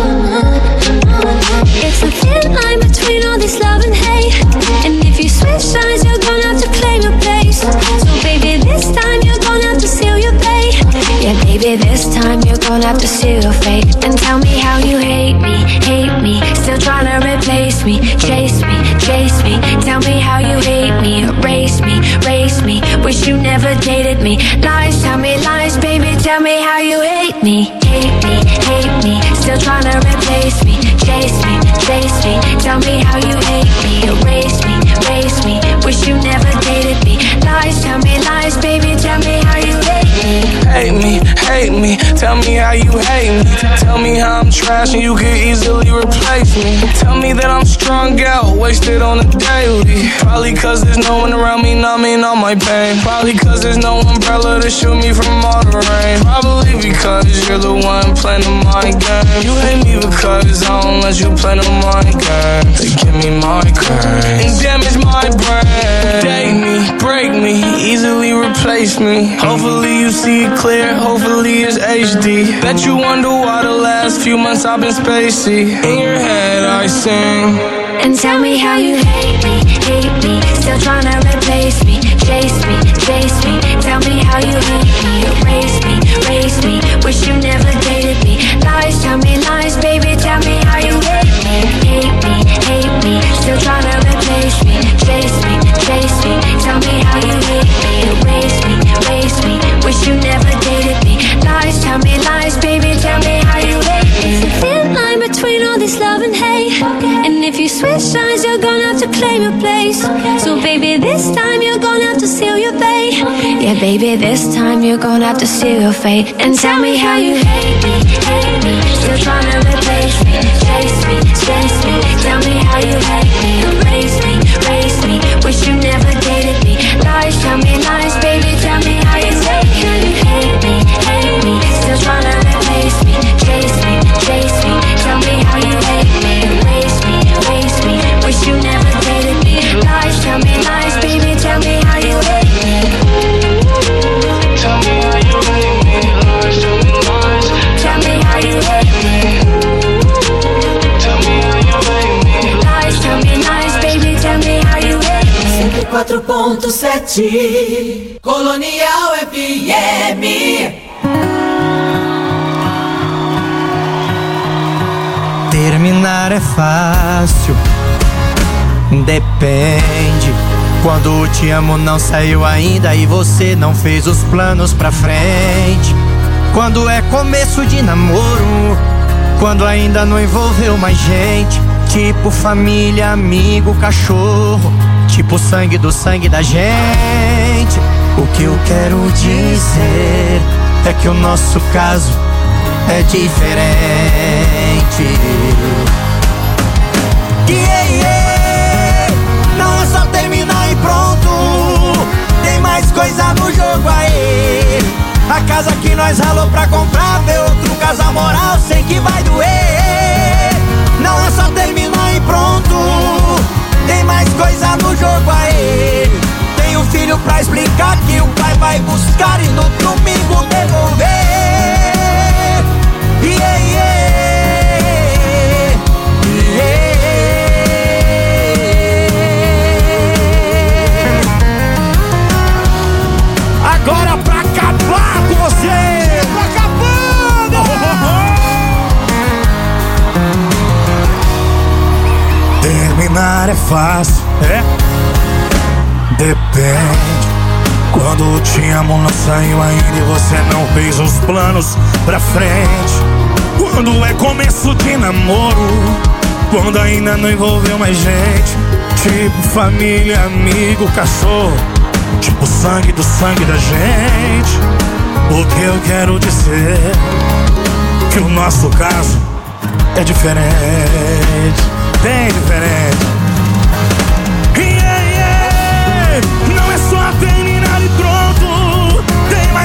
It's a thin line between all this love and hate. And if you switch sides, you're gonna have to claim your place. So baby, this time you're gonna have to seal your fate. Yeah, baby, this time you're gonna have to seal your fate. And tell me how you hate me, hate me, still trying to replace me. Chase me, chase me, tell me how you hate me. Erase me, race me, wish you never dated me. Lies, tell me lies, baby, tell me how you hate me. Hate me, hate me, still trying to replace me. Chase me, chase me, tell me how you hate me. Erase me, race me, wish you never dated me. Lies, tell me lies, baby, tell me how you hate me. Hate me, hate me, tell me how you hate me. Tell me how I'm trash and you could easily replace me. Tell me that I'm strung out, wasted on a daily. Probably cause there's no one around me numbing all my pain. Probably cause there's no umbrella to shield me from all the rain. Probably because you're the one playing the mind game. You hate me because I don't let you play the mind game. They give me migraine and damage my brain. Date me, break me, easily replace me. Hopefully you see it clear, hopefully it's H D. Bet you wonder why the last few months I've been spacey. In your head I sing. And tell me how you hate me, hate me, still trying to replace me. Chase me, chase me, tell me how you hate me. Erase me, race me, wish you never dated me. Lies, tell me lies, baby, tell me how you hate me. Hate me, hate me, still trying to replace me. Chase me, chase me, tell me how you hate me. Erase me, race me, wish you never dated me. Lies, tell me lies, baby, tell me how you hate me. It's a thin line between all this love and hate. And if you switch sides, you're gonna have to claim your place. So baby, this time you're gonna have to seal your fate. Yeah, baby, this time you're gonna have to seal your fate. And tell me how you hate me, hate me, still trying to replace me. Chase me, chase me, tell me how you hate me. Erase me, race me, wish you never dated me. Lies, tell me lies, baby, tell me how you hate me. Hate me, hate me, still trying to replace me. Chase me, chase me, tell me how you hate me. Erase me, race me, wish you never dated me. Lies, tell me lies, baby, tell me how you hate me. Tell me how you hate me. Lies, tell me lies, tell me how you hate me. Tell me how you hate me. Lies, tell me lies, baby, tell me how you hate me. cento e quatro ponto sete Colonial F M. Terminar é fácil, depende. Quando o te amo não saiu ainda e você não fez os planos pra frente. Quando é começo de namoro, quando ainda não envolveu mais gente. Tipo família, amigo, cachorro, tipo sangue do sangue da gente. O que eu quero dizer é que o nosso caso é diferente. Yeah, yeah. Não é só terminar e pronto, tem mais coisa no jogo aí. A casa que nós ralou pra comprar, ver outro casal moral, sei que vai doer. Não é só terminar e pronto, tem mais coisa no jogo aí. Tem um filho pra explicar que o pai vai buscar e no domingo devolver. Yeah, yeah, yeah. Agora pra acabar com você, pra acabando. Terminar é fácil, é? Depende. Quando te amo não saiu ainda e você não fez os planos pra frente. Quando é começo de namoro, quando ainda não envolveu mais gente. Tipo família, amigo, cachorro, tipo sangue do sangue da gente. O que eu quero dizer que o nosso caso é diferente, bem diferente.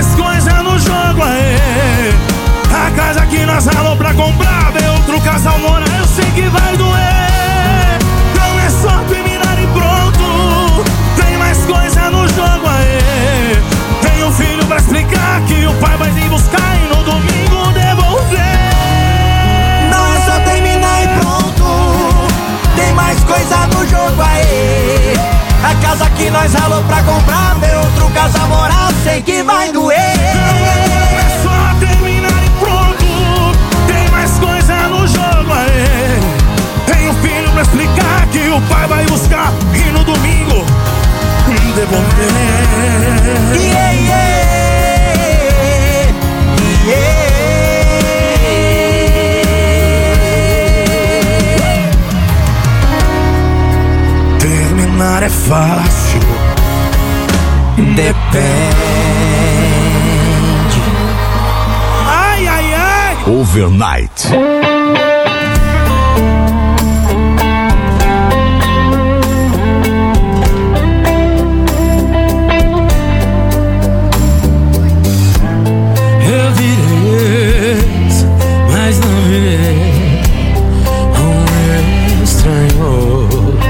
mais coisa no jogo, aê. A casa que nós ralou pra comprar, ver outro casal morar, eu sei que vai doer. Não é só terminar e pronto, tem mais coisa no jogo, aê. Tem um filho pra explicar que o pai vai vir buscar e no domingo devolver. Não é só terminar e pronto, tem mais coisa no jogo, aê. A casa que nós ralou pra comprar, ver outro casal morar, eu sei que vai doer. Não é só terminar e pronto, tem mais coisa no jogo, aê. Tem um filho pra explicar que o pai vai buscar e no domingo devolver. Yeah, yeah, yeah. Terminar é fácil, depende. Ai, ai, ai. Overnight. Eu virei, mas não virei um estranho.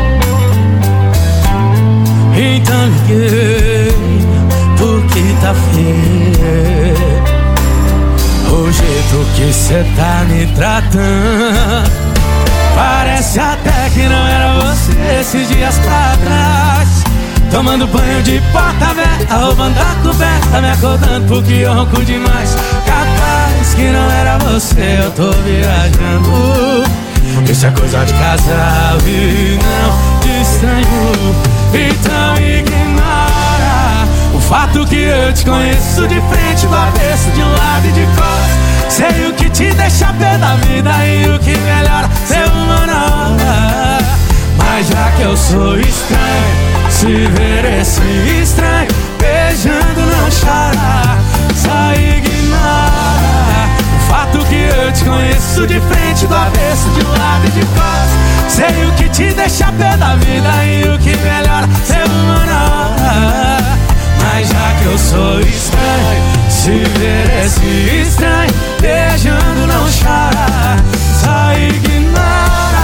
Então liguei, porque tá feio o jeito que cê tá me tratando. Parece até que não era você esses dias pra trás. Tomando banho de porta aberta, roubando a coberta, me acordando porque eu ronco demais. Capaz que não era você, eu tô viajando. Isso é coisa de casal e não de estranho. Então ignora o fato que eu te conheço de frente, do avesso, de um lado e de costas. Sei o que te deixa pé da vida e o que melhora ser uma nova. Mas já que eu sou estranho, se ver esse estranho beijando não chora. Só ignora o fato que eu te conheço de frente, do avesso, de um lado e de costas. Sei o que te deixa pé da vida e o que melhora ser uma nova. Mas já que eu sou estranho, se ver esse estranho beijando não chora. Só ignora,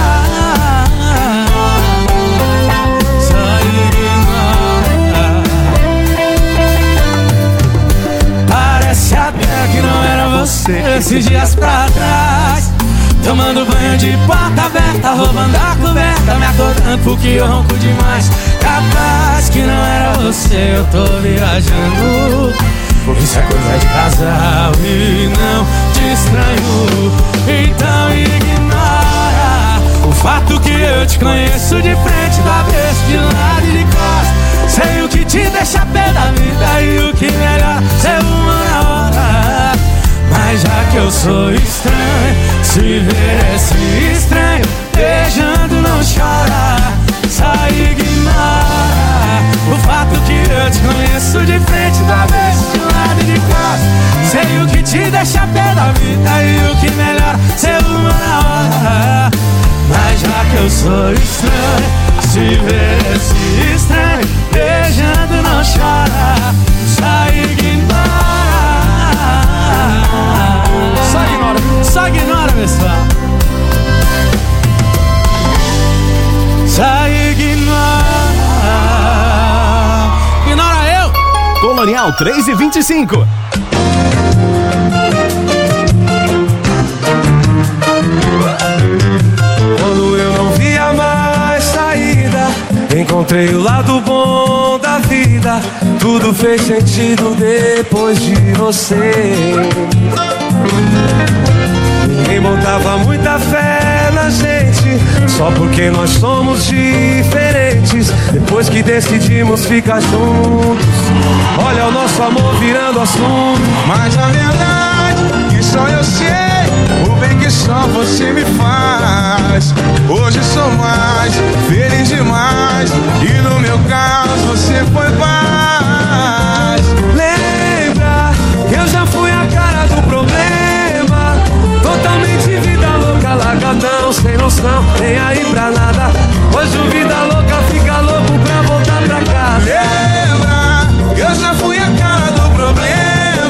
só ignora. Parece até que não era você esses dias pra trás. Tomando banho de porta aberta, roubando a coberta, me acordando porque eu ronco demais. Capaz que não era você, eu tô viajando. Isso é coisa de casal e não de estranho. Então ignora o fato que eu te conheço de frente, do avesso, de lado e de costas. Sei o que te deixa pé da vida e o que melhor ser uma na hora. Mas já que eu sou estranho, se ver esse estranho beijando não chora. Só ignora o fato que eu te conheço de frente, do avesso, de lado e de costas. Sei o que te deixa pé da vida e o que melhor ser uma na hora. Mas já que eu sou estranho, se ver esse estranho beijando não chora. Só ignora. Só ignora, só ignora, pessoal. Só ignora. Ignora eu. Colonial três e vinte e cinco. Quando eu não via mais saída, encontrei o lado bom da vida. Tudo fez sentido depois de você. Ninguém botava muita fé na gente, só porque nós somos diferentes. Depois que decidimos ficar juntos, olha o nosso amor virando assunto. Mas na verdade que só eu sei o bem que só você me faz. Hoje sou mais feliz demais, e no meu caso você foi paz. Lembra que eu já fui a cara do problema, totalmente vida louca, largadão, sem noção, nem aí pra nada. Hoje o vida louca fica louco pra voltar pra casa. Lembra que eu já fui a cara do problema,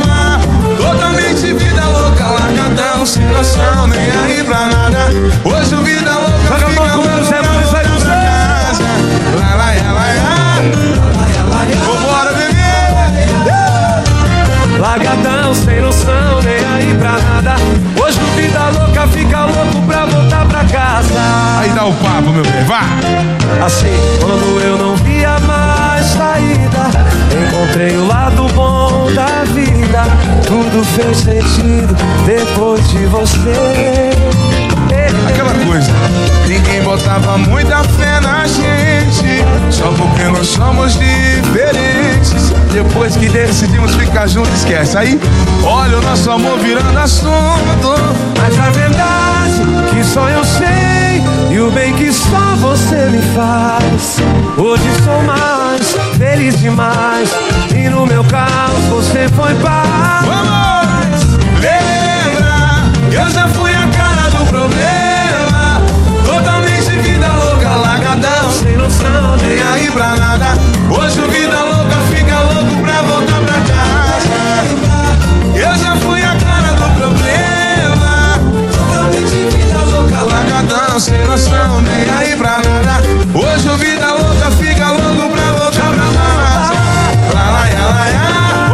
meu bem, vá! Assim, quando eu não via mais saída, encontrei o lado bom da vida. Tudo fez sentido depois de você. Aquela coisa, ninguém botava muita fé na gente, só porque nós somos diferentes. Depois que decidimos ficar juntos, esquece. Aí, olha o nosso amor virando assunto. Mas a verdade que só eu sei, e o bem que só você me faz. Hoje sou mais feliz demais, e no meu caos você foi paz. Vamos! Lembra, eu já fui a cara do problema, totalmente vida louca, largadão, sem noção, nem aí pra nada. Hoje o vida louca fica louco pra voltar pra casa. Eu já fui a cara do problema, totalmente vida louca, largadão, sem noção, nem aí pra nada. Hoje o vida louca fica louco pra voltar pra casa. Lá, lá, lá, lá,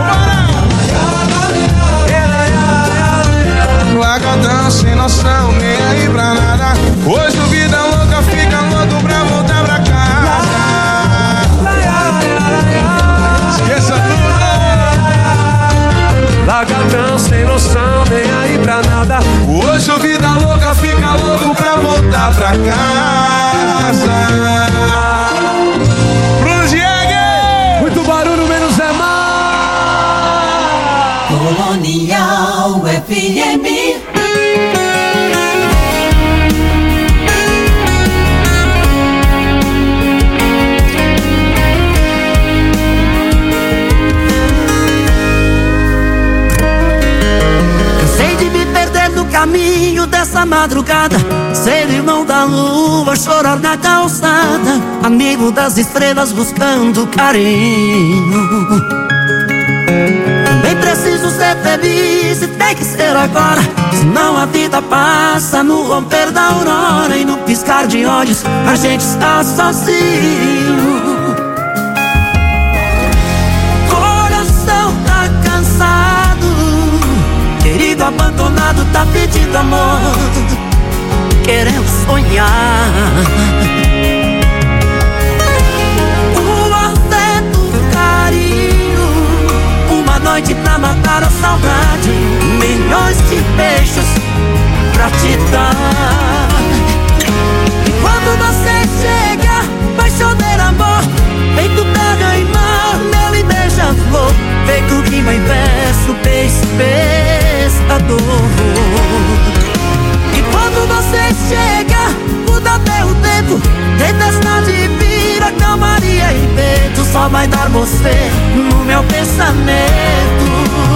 largadão, sem noção, nem aí pra nada. Hoje o vida louca fica louco pra voltar pra casa. Esqueça tudo. Largadão, sem noção, nem aí pra nada. Hoje o vida louca fica louco pra voltar pra casa. Bruno Diego! Muito barulho, menos é mais. Colonial F M. Caminho dessa madrugada, ser irmão da lua, chorar na calçada, amigo das estrelas buscando carinho. Também preciso ser feliz e tem que ser agora, senão a vida passa no romper da aurora, e no piscar de olhos a gente está sozinho. Coração tá cansado, querido abandonado tá pedindo amor, querendo sonhar. O afeto, o carinho, uma noite pra matar a saudade, milhões de beijos pra te dar. E quando você chega, vai chover amor, feito terra e mar, mel e beija-flor, feito rima e verso, beijo, pescador. E quando você chega, muda até o tempo, tempestade vira calmaria e vento, só vai dar você no meu pensamento.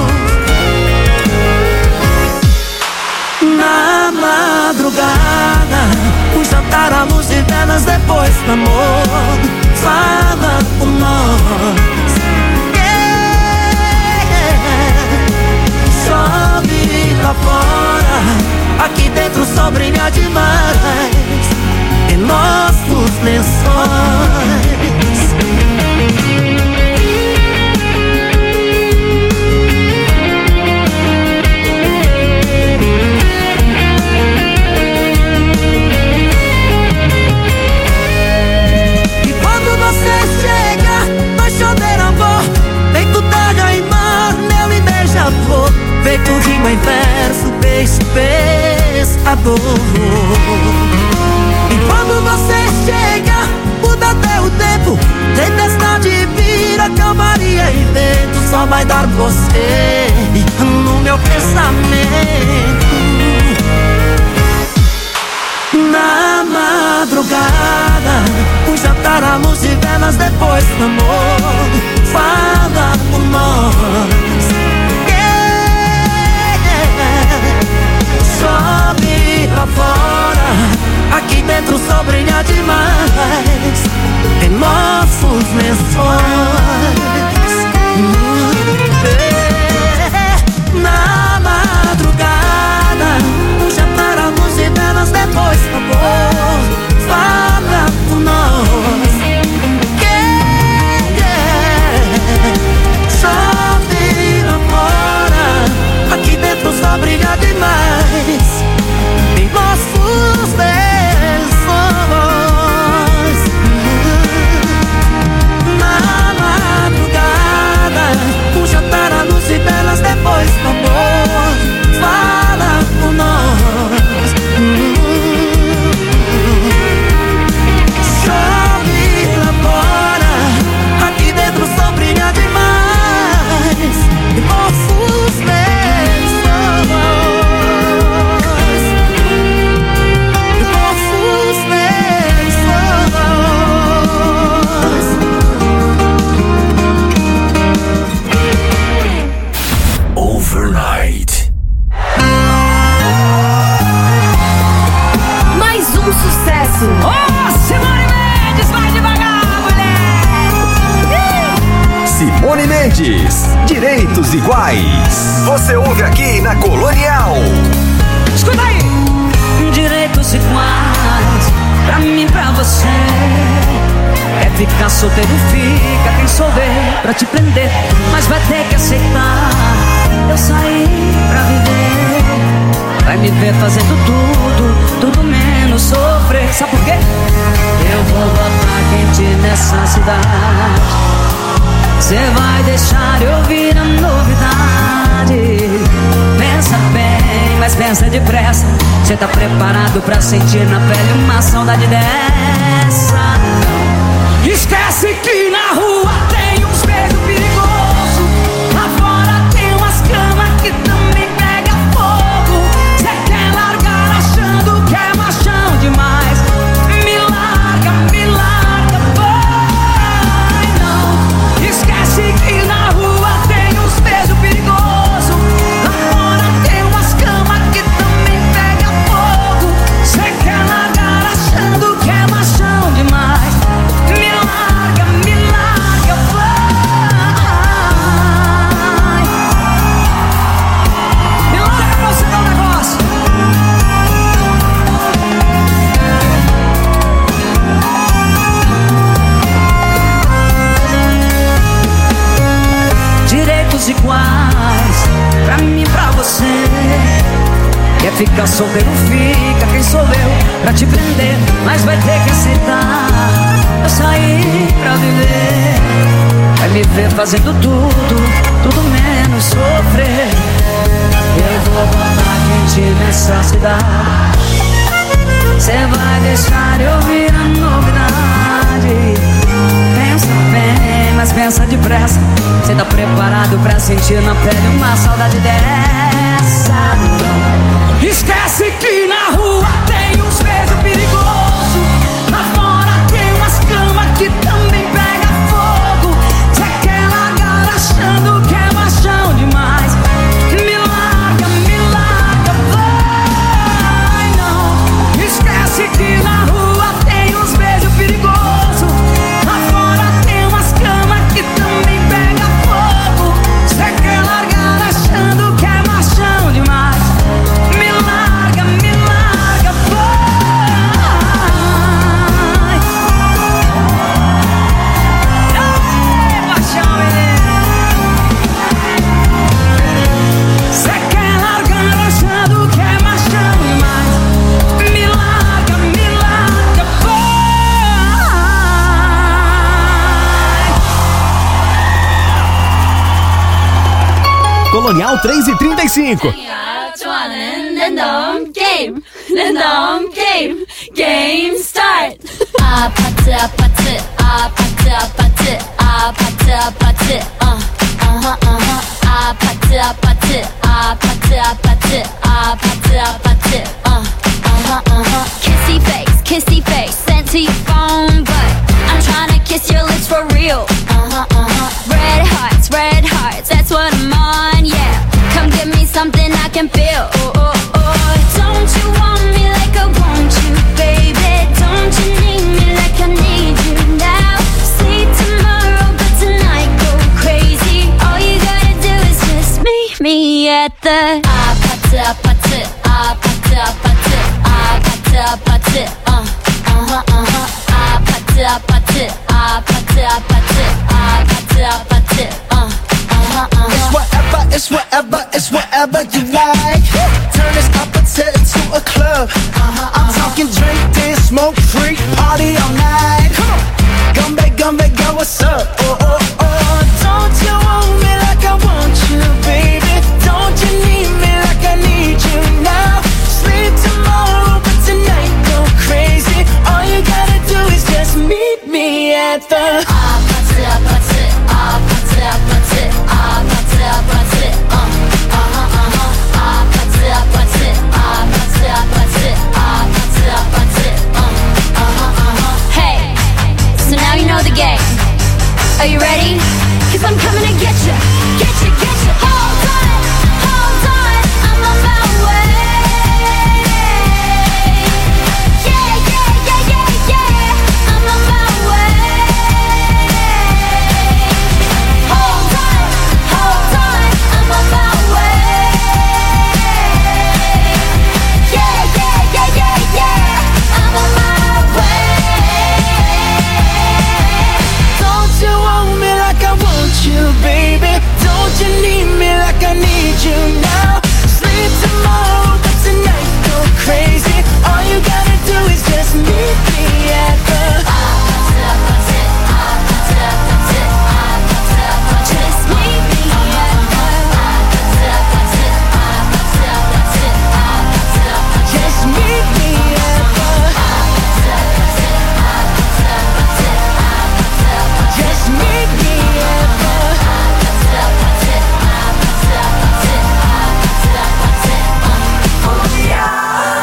Na madrugada, um jantar à luz de velas depois do amor, fala por nós. Chove lá fora, aqui dentro só brilha demais em nossos lençóis. E quando você chega, vai chover amor, feito terra e mar, mel e beija-flor, feito rima em verso, peixe, pescador. E quando você chega, muda até o tempo, tempestade vira calmaria e vento, só vai dar você no meu pensamento. Na madrugada, um jantar à luz de velas depois do amor, fala por nós. Chove lá fora, aqui dentro só brilha demais em nossos lençóis. Na madrugada, um jantar à luz de velas depois do amor, fala por nós. Chove lá fora, aqui dentro só brilha demais em nossos lençóis. sucesso. Ô, Simone Mendes, vai devagar, mulher. Simone Mendes, Direitos Iguais. Você ouve aqui na Colonial. Escuta aí. Direitos iguais, pra mim, pra você. É ficar solteiro, fica quem souber pra te prender, mas vai ter que aceitar. Eu saí pra viver, vai me ver fazendo tudo, tudo menos sofrer. Sabe por quê? Eu vou botar quente nessa cidade. Cê vai deixar eu ouvir a novidade. Pensa bem, mas pensa depressa. Cê tá preparado pra sentir na pele uma saudade dessa? Esquece que na rua tem uns beijos perigosos. Lá fora tem umas camas que também pega fogo. Cê quer largar achando que é machão demais. Me larga, me larga, vai não. Esquece que na rua tem uns beijos perigosos. Lá fora tem umas camas que também pega fogo. Cê quer largar achando que é machão demais. Me larga, me larga, vai. Me larga pra você dar um negócio. Direitos iguais, pra mim e pra você. Quer ficar solteiro, fica quem sou eu pra te prender, mas vai ter que aceitar. Eu saí pra viver, vai me ver fazendo tudo, tudo menos sofrer. Eu vou botar quente nessa cidade. Cê vai deixar eu ouvir a novidade. Pensa bem, mas pensa depressa. Cê tá preparado pra sentir na pele uma saudade dessa? Esquece que na rua tem uns beijos perigosos. Lá fora tem umas camas que também pega fogo. Cê quer largar achando que é machão demais. Me larga, me larga, vai não. Esquece que na rua tem uns beijos perigosos. Lá fora tem umas camas que também pega fogo. Cê quer largar achando que é machão demais. Me larga, me larga, vai. Ei, paixão, menino. Cê quer largar achando que é machão demais. Me larga, me larga, vai. Colonial três e trinta e cinco. 좋아하는 랜덤 게임 랜덤 게임 게임 스타트. 아파트 아파트 아파트 아파트 아파트 아파트 어 어허 어허 아파트 아파트 아파트 아파트 아파트 아파트 어 어허 어허 kissy face kissy face sent to your phone but I'm trying to kiss your lips for real. Uh-huh uh-huh red hearts red hearts that's what I'm on, yeah. Come give me something I can feel. Oh, oh, oh. Don't you want me like I want you, baby? Don't you need me like I need you now? See tomorrow, but tonight go crazy. All you gotta do is just meet me at the 아파트 아파트 아파트 아파트 아파트 아파트 uh uh-huh uh-huh 아파트 아파트 아파트 아파트 아파트 아파트 uh uh-huh uh-huh It's whatever, it's whatever, it's whatever you like. Turn this opposite into a club. Uh-huh, I'm talking drink, dance, smoke, freak, party all night. Come on, gumbe, gumbe, girl, what's up? Oh, oh, oh. Don't you want me like I want you, baby? Don't you need me like I need you now? Sleep tomorrow, but tonight go crazy. All you gotta do is just meet me at the 아파트 아파트 아파트 아파트 아파트 아파트 어 어허 어허 아파트 아파트 아파트 아파트 아파트 아파트 어 어허 어허 Hey, so now you know the game. Are you ready? 'Cause I'm coming to get you.